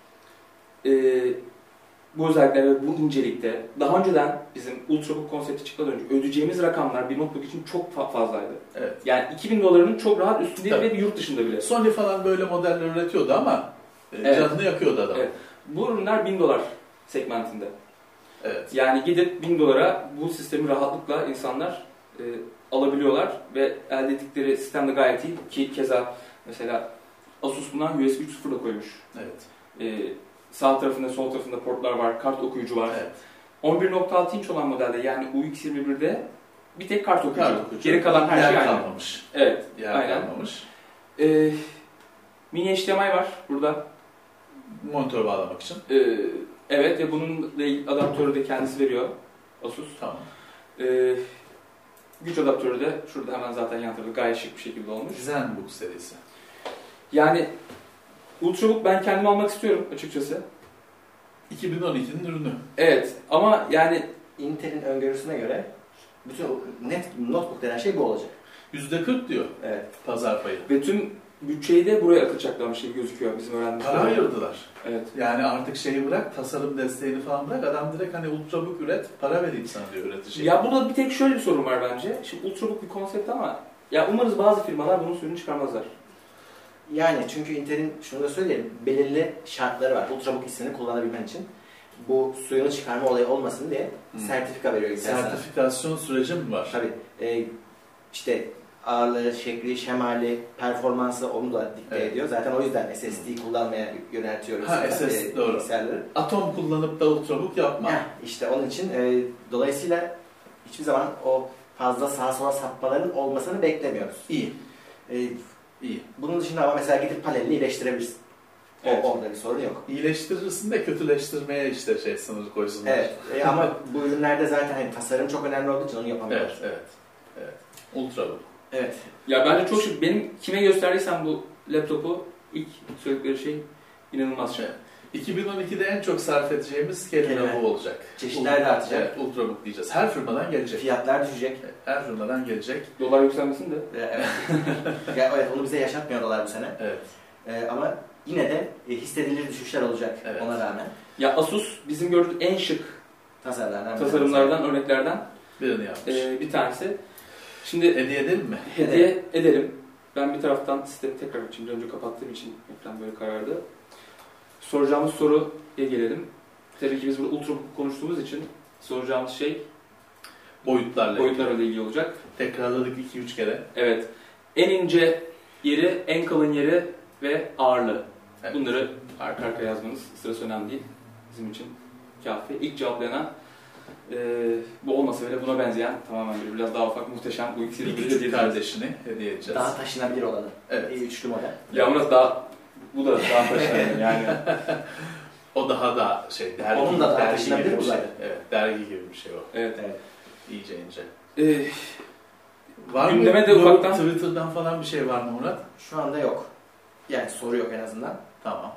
bu özellikler ve bu incelikte daha önceden bizim Ultrabook konsepti çıkmadan önce ödeyeceğimiz rakamlar bir notebook için çok fazlaydı. Evet. Yani 2000 dolarının çok rahat üstünde ve yurt dışında bile. Sony falan böyle modeller üretiyordu ama canını yakıyordu adam. Evet. Bu ürünler 1000 dolar segmentinde. Evet. Yani gidip 1000 dolara bu sistemi rahatlıkla insanlar alabiliyorlar ve elde ettikleri sistem de gayet iyi ki keza mesela Asus bundan USB 3.0 da koymuş. Evet. Sağ tarafında sol tarafında portlar var, kart okuyucu var. Evet. 11.6 inç olan modelde yani UX21'de bir tek kart okuyucu. Geri kalan her şey aynı. Kalmamış. Evet, yer aynen. Kalmamış. Mini HDMI var burada. Monitör bağlamak için. Evet ve bunun adaptörü de kendisi veriyor Asus. Tamam. Güç adaptörü de şurada hemen zaten yan tarafta gayet şık bir şekilde olmuş. ZenBook serisi. Yani Ultrabook ben kendim almak istiyorum açıkçası. 2012'nin ürünü. Evet ama yani Intel'in öngörüsüne göre bütün net notebook denen şey bu olacak. %40 diyor. Evet. Pazar payı. ve tüm bütçeyi de buraya akıtacaklarmış gibi gözüküyor bizim öğrendiğimiz. Para ayırdılar. Evet. Yani artık şeyi bırak, tasarım desteğini falan bırak. Adam direkt hani Ultrabook üret, para vereyim sana diyor üretici. Ya burada bir tek şöyle bir sorun var bence. Şimdi Ultrabook bir konsept ama ya umarız bazı firmalar bunun suyunu çıkarmazlar. Yani çünkü Intel'in şunu da söyleyelim, belirli şartları var. Ultrabook ismini kullanabilmen için. Bu suyunu çıkarma olayı olmasın diye sertifika veriyor Intel sana. Sertifikasyon süreci mi var? Tabii. İşte ağırlığı, şekli, şemali, performansı onu da dikte ediyor. Zaten o yüzden SSD kullanmaya yöneltiyoruz. SSD doğru. Bilgisayarları. Atom kullanıp da Ultrabook yapma. İşte onun için dolayısıyla hiçbir zaman o fazla sağa sola sapmaların olmasını beklemiyoruz. İyi. İyi. Bunun dışında ama mesela gidip panelini iyileştirebilirsin. Evet. Orada bir sorun yok. İyileştirirsin de kötüleştirmeye işte sınır koysunlar. Evet. Ama bu ürünlerde zaten hani tasarım çok önemli olduğu için onu yapamıyorlar. Evet. Ultrabook. Evet. Ya bence çok şık. Benim kime gösterdiysem bu laptopu ilk söyledikleri şey inanılmaz şey. 2012'de en çok sarf edeceğimiz kelime bu olacak. Çeşitler de artacak. Evet, Ultrabook diyeceğiz. Her firmadan gelecek. Fiyatlar düşecek. Her firmadan gelecek. Dolar yükselmesin de. Evet. Evet, onu bize yaşatmıyorlar bu sene. Evet. Ama yine de hissedilir düşüşler olacak ona rağmen. Ya Asus bizim gördüğümüz en şık tasarımlardan, örneklerden birini yapmış. Bir tanesi. Şimdi hediye edelim mi? Hediye edelim. Ben bir taraftan sistemi tekrar açayım. Önce kapattığım için ekran böyle karardı. Soracağımız soruya gelelim. Tabii ki biz burada Ultrabook konuştuğumuz için soracağımız şey boyutlarla ilgili olacak. Tekrarladık 2-3 kere. Evet. En ince yeri, en kalın yeri ve ağırlığı. Evet. Bunları arka arkaya yazmanız sırası önemli değil. Bizim için kafi. İlk cevaplayana bu olmasa bile buna benzeyen tamamen biraz daha ufak, muhteşem bu iksiri bir küçük kardeşini hediye edeceğiz. Daha taşınabilir olanı. Evet. Üçlü model. Ya Murat bu da daha taşınabilir yani. O daha da dergi. Onun da daha taşınabilir bu zaten. Evet, dergi gibi bir şey o. Evet. İyice ince. Var gündeme de ufaktan Twitter'dan falan bir şey var mı Murat? Şu anda yok. Yani soru yok en azından. Tamam.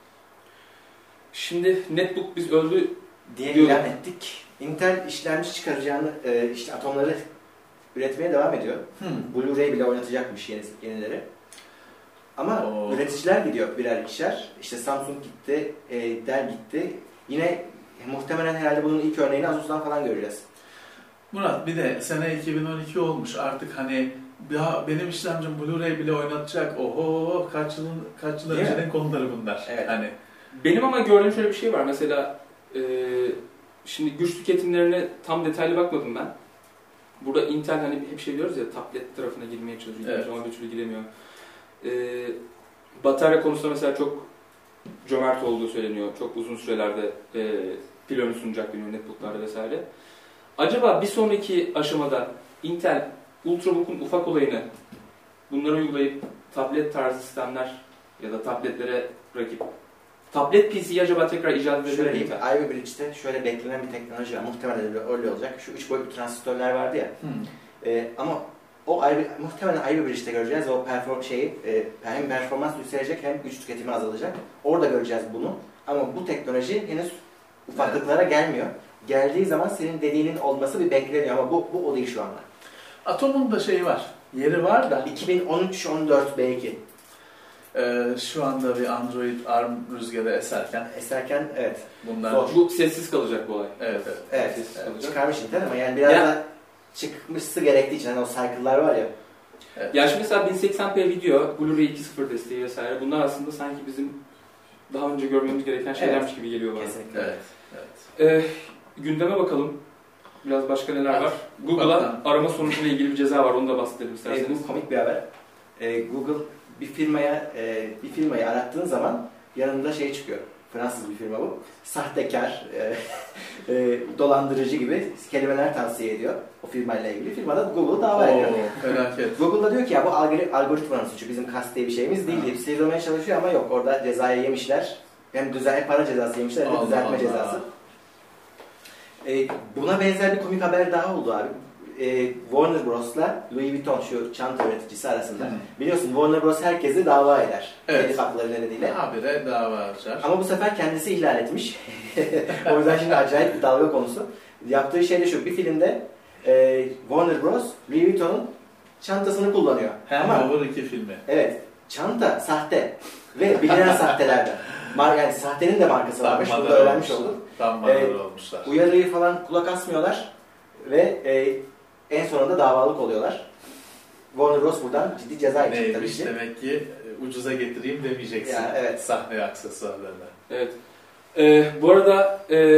Şimdi netbook biz öldü diye ilan ettik. Intel işlemci çıkaracağını, işte atomları üretmeye devam ediyor. Blu-ray bile oynatacakmış yenileri. Ama üreticiler gidiyor birer ikişer. İşte Samsung gitti, Dell gitti. Yine muhtemelen herhalde bunun ilk örneğini Asus'tan falan göreceğiz. Murat bir de sene 2012 olmuş artık ya benim işlemcim Blu-ray bile oynatacak. Oho kaç yıl öncenin konuları bunlar. Evet. Benim ama gördüğüm şöyle bir şey var. Mesela şimdi güç tüketimlerine tam detaylı bakmadım ben. Burada Intel hep şey diyoruz ya, tablet tarafına girmeye çalışıyor ama bir türlü giremiyor. Batarya konusunda mesela çok cömert olduğu söyleniyor. Çok uzun sürelerde pil ömrü sunacak deniyor netbooklarda vesaire. Acaba bir sonraki aşamada Intel Ultrabook'un ufak olayını bunları uygulayıp tablet tarzı sistemler ya da tabletlere rakip tablet PC'yi acaba tekrar icat edebilir mi? Ivy Bridge'de şöyle beklenen bir teknoloji var. Muhtemelen öyle olacak. Şu 3 boyutlu transistörler vardı ya. Ama muhtemelen Ivy Bridge'de göreceğiz. O hem performans yükselecek hem güç tüketimi azalacak. Orada göreceğiz bunu. Ama bu teknoloji henüz ufaklıklara gelmiyor. Geldiği zaman senin dediğinin olması bir bekleniyor ama bu o değil şu anda. Atom'un da var. Yeri var da. 2013-14 belki. Şu anda bir Android ARM rüzgarı eserken evet. Bu sessiz kalacak bu olay. Evet. Çıkarmış Intel ama yani biraz da çıkmışsı gerektiği için o cycle'lar var ya. Evet. Ya şimdi mesela 1080p video, Blu-ray 2.0 desteği vesaire bunlar aslında sanki bizim daha önce görmemiz gereken şeylermiş gibi geliyor bana. Kesinlikle. Evet. Gündeme bakalım. Biraz başka neler var? Google'a arama sonucuyla ilgili bir ceza var. Onu da bahsedelim isterseniz. Bu komik bir haber. Google bir firmayı arattığın zaman yanında çıkıyor. Fransız bir firma bu. Sahtekar, dolandırıcı gibi kelimeler tavsiye ediyor o firmayla ilgili. Firma da Google'u dava ediyor. Felaket. Google da diyor ki ya bu algoritmanın suçu, bizim kasti bir şeyimiz değil deyip sıyrılmaya çalışıyor ama yok, orada cezayı yemişler. Hem para cezası yemişler hem de düzeltme cezası. Buna benzer bir komik haber daha oldu abi. Warner Bros'la Louis Vuitton, şu çanta üreticisi arasında. Biliyorsun Warner Bros herkesi dava eder. Telif hakları nedeniyle. Habire dava açar. Ama bu sefer kendisi ihlal etmiş. O yüzden şimdi acayip bir dalga konusu. Yaptığı şey de şu: bir filmde Warner Bros Louis Vuitton'un çantasını kullanıyor. Hangover 2 filmi. Evet. Çanta sahte ve bilinen sahtelerden. Yani sahtenin de markası varmış. Bunu da öğrenmiş olduk. Tam olmuşlar. Uyarıyı falan kulak asmıyorlar ve en sonunda davalık oluyorlar. Warner Bros buradan ciddi ceza yiyecek tabii ki. Demek ki ucuza getireyim demeyeceksin. Yani, evet. Sahne aksesuarlarına. Evet. Bu arada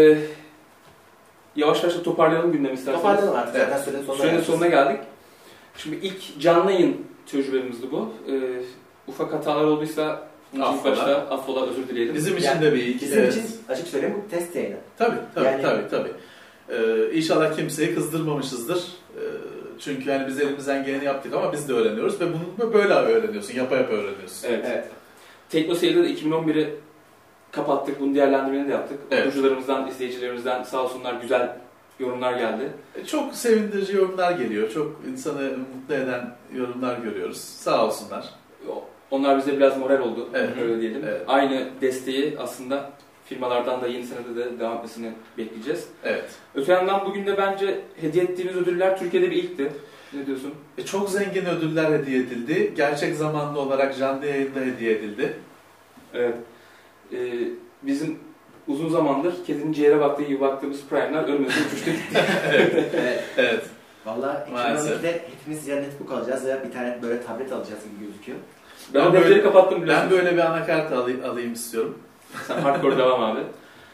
yavaş yavaş toparlayalım gündemi isterseniz. Toparlayalım artık. Zaten sürenin sonuna geldik. Şimdi ilk canlı yayın tecrübemizdi bu. Ufak hatalar olduysa ilk başta affola, özür dileyelim. Bizim için de bir ilk. Bizim için açık söyleyeyim bu test yayını. Tabii. İnşallah kimseyi kızdırmamışızdır. Çünkü yani biz elimizden geleni yaptık ama biz de öğreniyoruz ve bunu böyle öğreniyorsun. Yapa yapa öğreniyorsun. Evet. Teknoseyir'de de 2011'i kapattık. Bunun değerlendirmelerini de yaptık. Okuyucularımızdan, izleyicilerimizden sağ olsunlar güzel yorumlar geldi. Çok sevindirici yorumlar geliyor. Çok insanı mutlu eden yorumlar görüyoruz. Sağ olsunlar. Onlar bize biraz moral oldu. Evet. Öyle diyelim. Evet. Aynı desteği aslında firmalardan da yeni senede de devam etmesini bekleyeceğiz. Evet. Öte yandan bugün de bence hediye ettiğimiz ödüller Türkiye'de bir ilkti. Ne diyorsun? Çok zengin ödüller hediye edildi. Gerçek zamanlı olarak canlı yayında hediye edildi. Evet. Bizim uzun zamandır kedinin ciğere baktığı gibi baktığımız Prime'lar önümüzde uçuştu gitti. Evet. Valla 2012'de hepimiz ya netbook alacağız ya bir tane böyle tablet alacağız gibi gözüküyor. Ben defteri kapattım biliyorsun. Ben böyle bir anakart alayım istiyorum. Sen hardcore devam abi.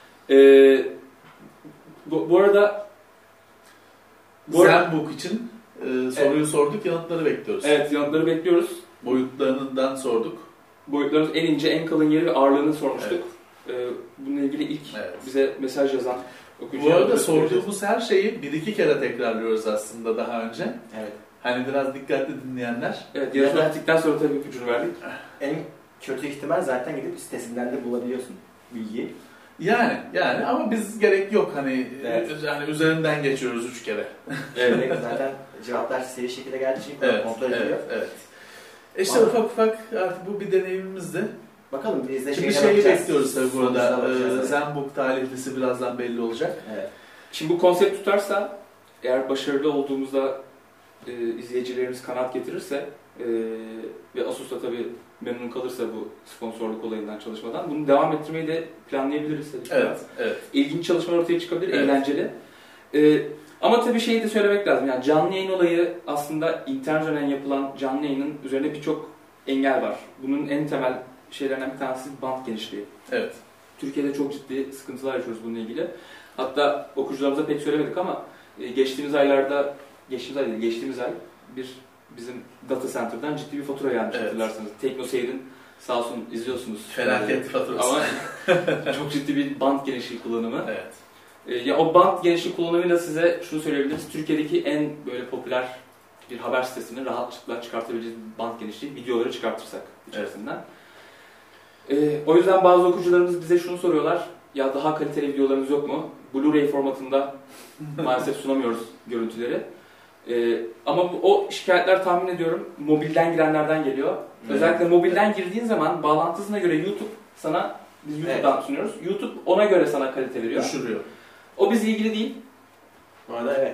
Bu arada Zenbook için soruyu sorduk, yanıtları bekliyoruz. Evet, yanıtları bekliyoruz. Boyutlarından sorduk. Boyutlarımız en ince, en kalın yeri ve ağırlığını sormuştuk. Bununla ilgili ilk bize mesaj yazan okuyucuya... Bu arada sorduğumuz her şeyi 1-2 kere tekrarlıyoruz aslında daha önce. Evet. Hani biraz dikkatli dinleyenler. Evet, yarışma bittikten sonra tabii ipucunu verdik. En kötü ihtimal zaten gidip sitesinden de bulabiliyorsun bilgiyi. Yani ama biz gerek yok hani yani üzerinden geçiyoruz 3 kere. Evet. Zaten cevaplar seri şekilde geldiği için kontrol ediliyor. Evet. İşte ufak artık bu bir deneyimimizdi. Bakalım biz de şimdi şeyi bekliyoruz tabii burada. Zenbook talihlisi birazdan belli olacak. Evet. Şimdi bu konsept tutarsa, eğer başarılı olduğumuzda izleyicilerimiz kanaat getirirse ve Asus da tabii memnun kalırsa bu sponsorluk olayından, çalışmadan bunu devam ettirmeyi de planlayabiliriz. Evet. İlginç çalışmalar ortaya çıkabilir, eğlenceli. Ama tabii şeyi de söylemek lazım. Yani canlı yayın olayı aslında internet üzerinden yapılan canlı yayının üzerinde birçok engel var. Bunun en temel şeylerden bir tanesi band genişliği. Evet. Türkiye'de çok ciddi sıkıntılar yaşıyoruz bununla ilgili. Hatta okuyucularımıza pek söylemedik ama geçtiğimiz ay bizim data center'dan ciddi bir fatura gelmiş hatırlarsanız. Teknoseyir'in sağ olsun izliyorsunuz. Felaket faturası. Ama çok ciddi bir band genişliği kullanımı. Evet. Ya o band genişliği kullanımıyla size şunu söyleyebiliriz. Türkiye'deki en böyle popüler bir haber sitesini rahatlıkla çıkartabileceğiniz band genişliği videoları çıkartırsak içerisinden. O yüzden bazı okuyucularımız bize şunu soruyorlar. Ya daha kaliteli videolarınız yok mu? Blu-ray formatında maalesef sunamıyoruz görüntüleri. Ama o şikayetler tahmin ediyorum mobilden girenlerden geliyor. Özellikle mobilden girdiğin zaman bağlantısına göre YouTube sana, biz YouTube'dan sunuyoruz. YouTube ona göre sana kalite veriyor. Düşürüyor. O bizle ilgili değil. Bu arada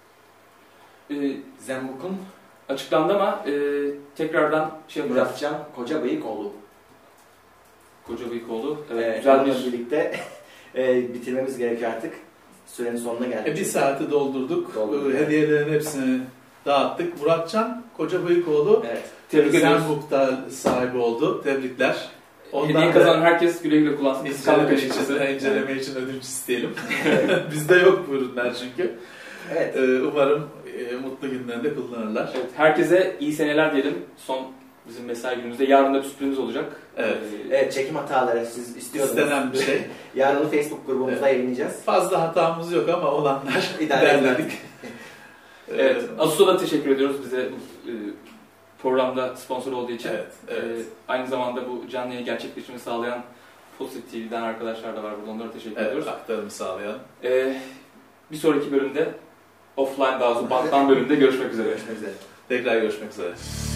Zenbook'un açıklandı ama tekrardan şey yapacağız. Muratcan Kocabıyıkoğlu. Kocabıyıkoğlu. Evet, güzel bir birlikte bitirmemiz gerekiyor artık. Sürenin sonuna geldik. Bir saati doldurduk. Hediyelerin hepsini dağıttık. Muratcan Kocabıyıkoğlu Zenbook'ta sahibi oldu. Tebrikler. Hediye kazanan herkes güle güle kullansın. İnceleme için ödünç isteyelim. Bizde yok bu ürünler çünkü. Evet. Umarım mutlu günlerinde kullanırlar. Evet, herkese iyi seneler diyelim. Son bizim mesai günümüzde. Yarın da bir sürprizimiz olacak. Evet, çekim hataları siz istiyordunuz. İstenen bir şey. Yarın Facebook grubumuzda yayınlayacağız. Fazla hatamız yok ama olanlar derledik. Evet. Asus'a da teşekkür ediyoruz bize programda sponsor olduğu için. Evet. Aynı zamanda bu canlı yayın gerçekleşmesini sağlayan Positive TV'den arkadaşlar da var burada. Onlara teşekkür ediyoruz. Aktarımı sağlayan. Bir sonraki bölümde offline daha doğrusu banttan bölümde görüşmek üzere. Tekrar görüşmek üzere.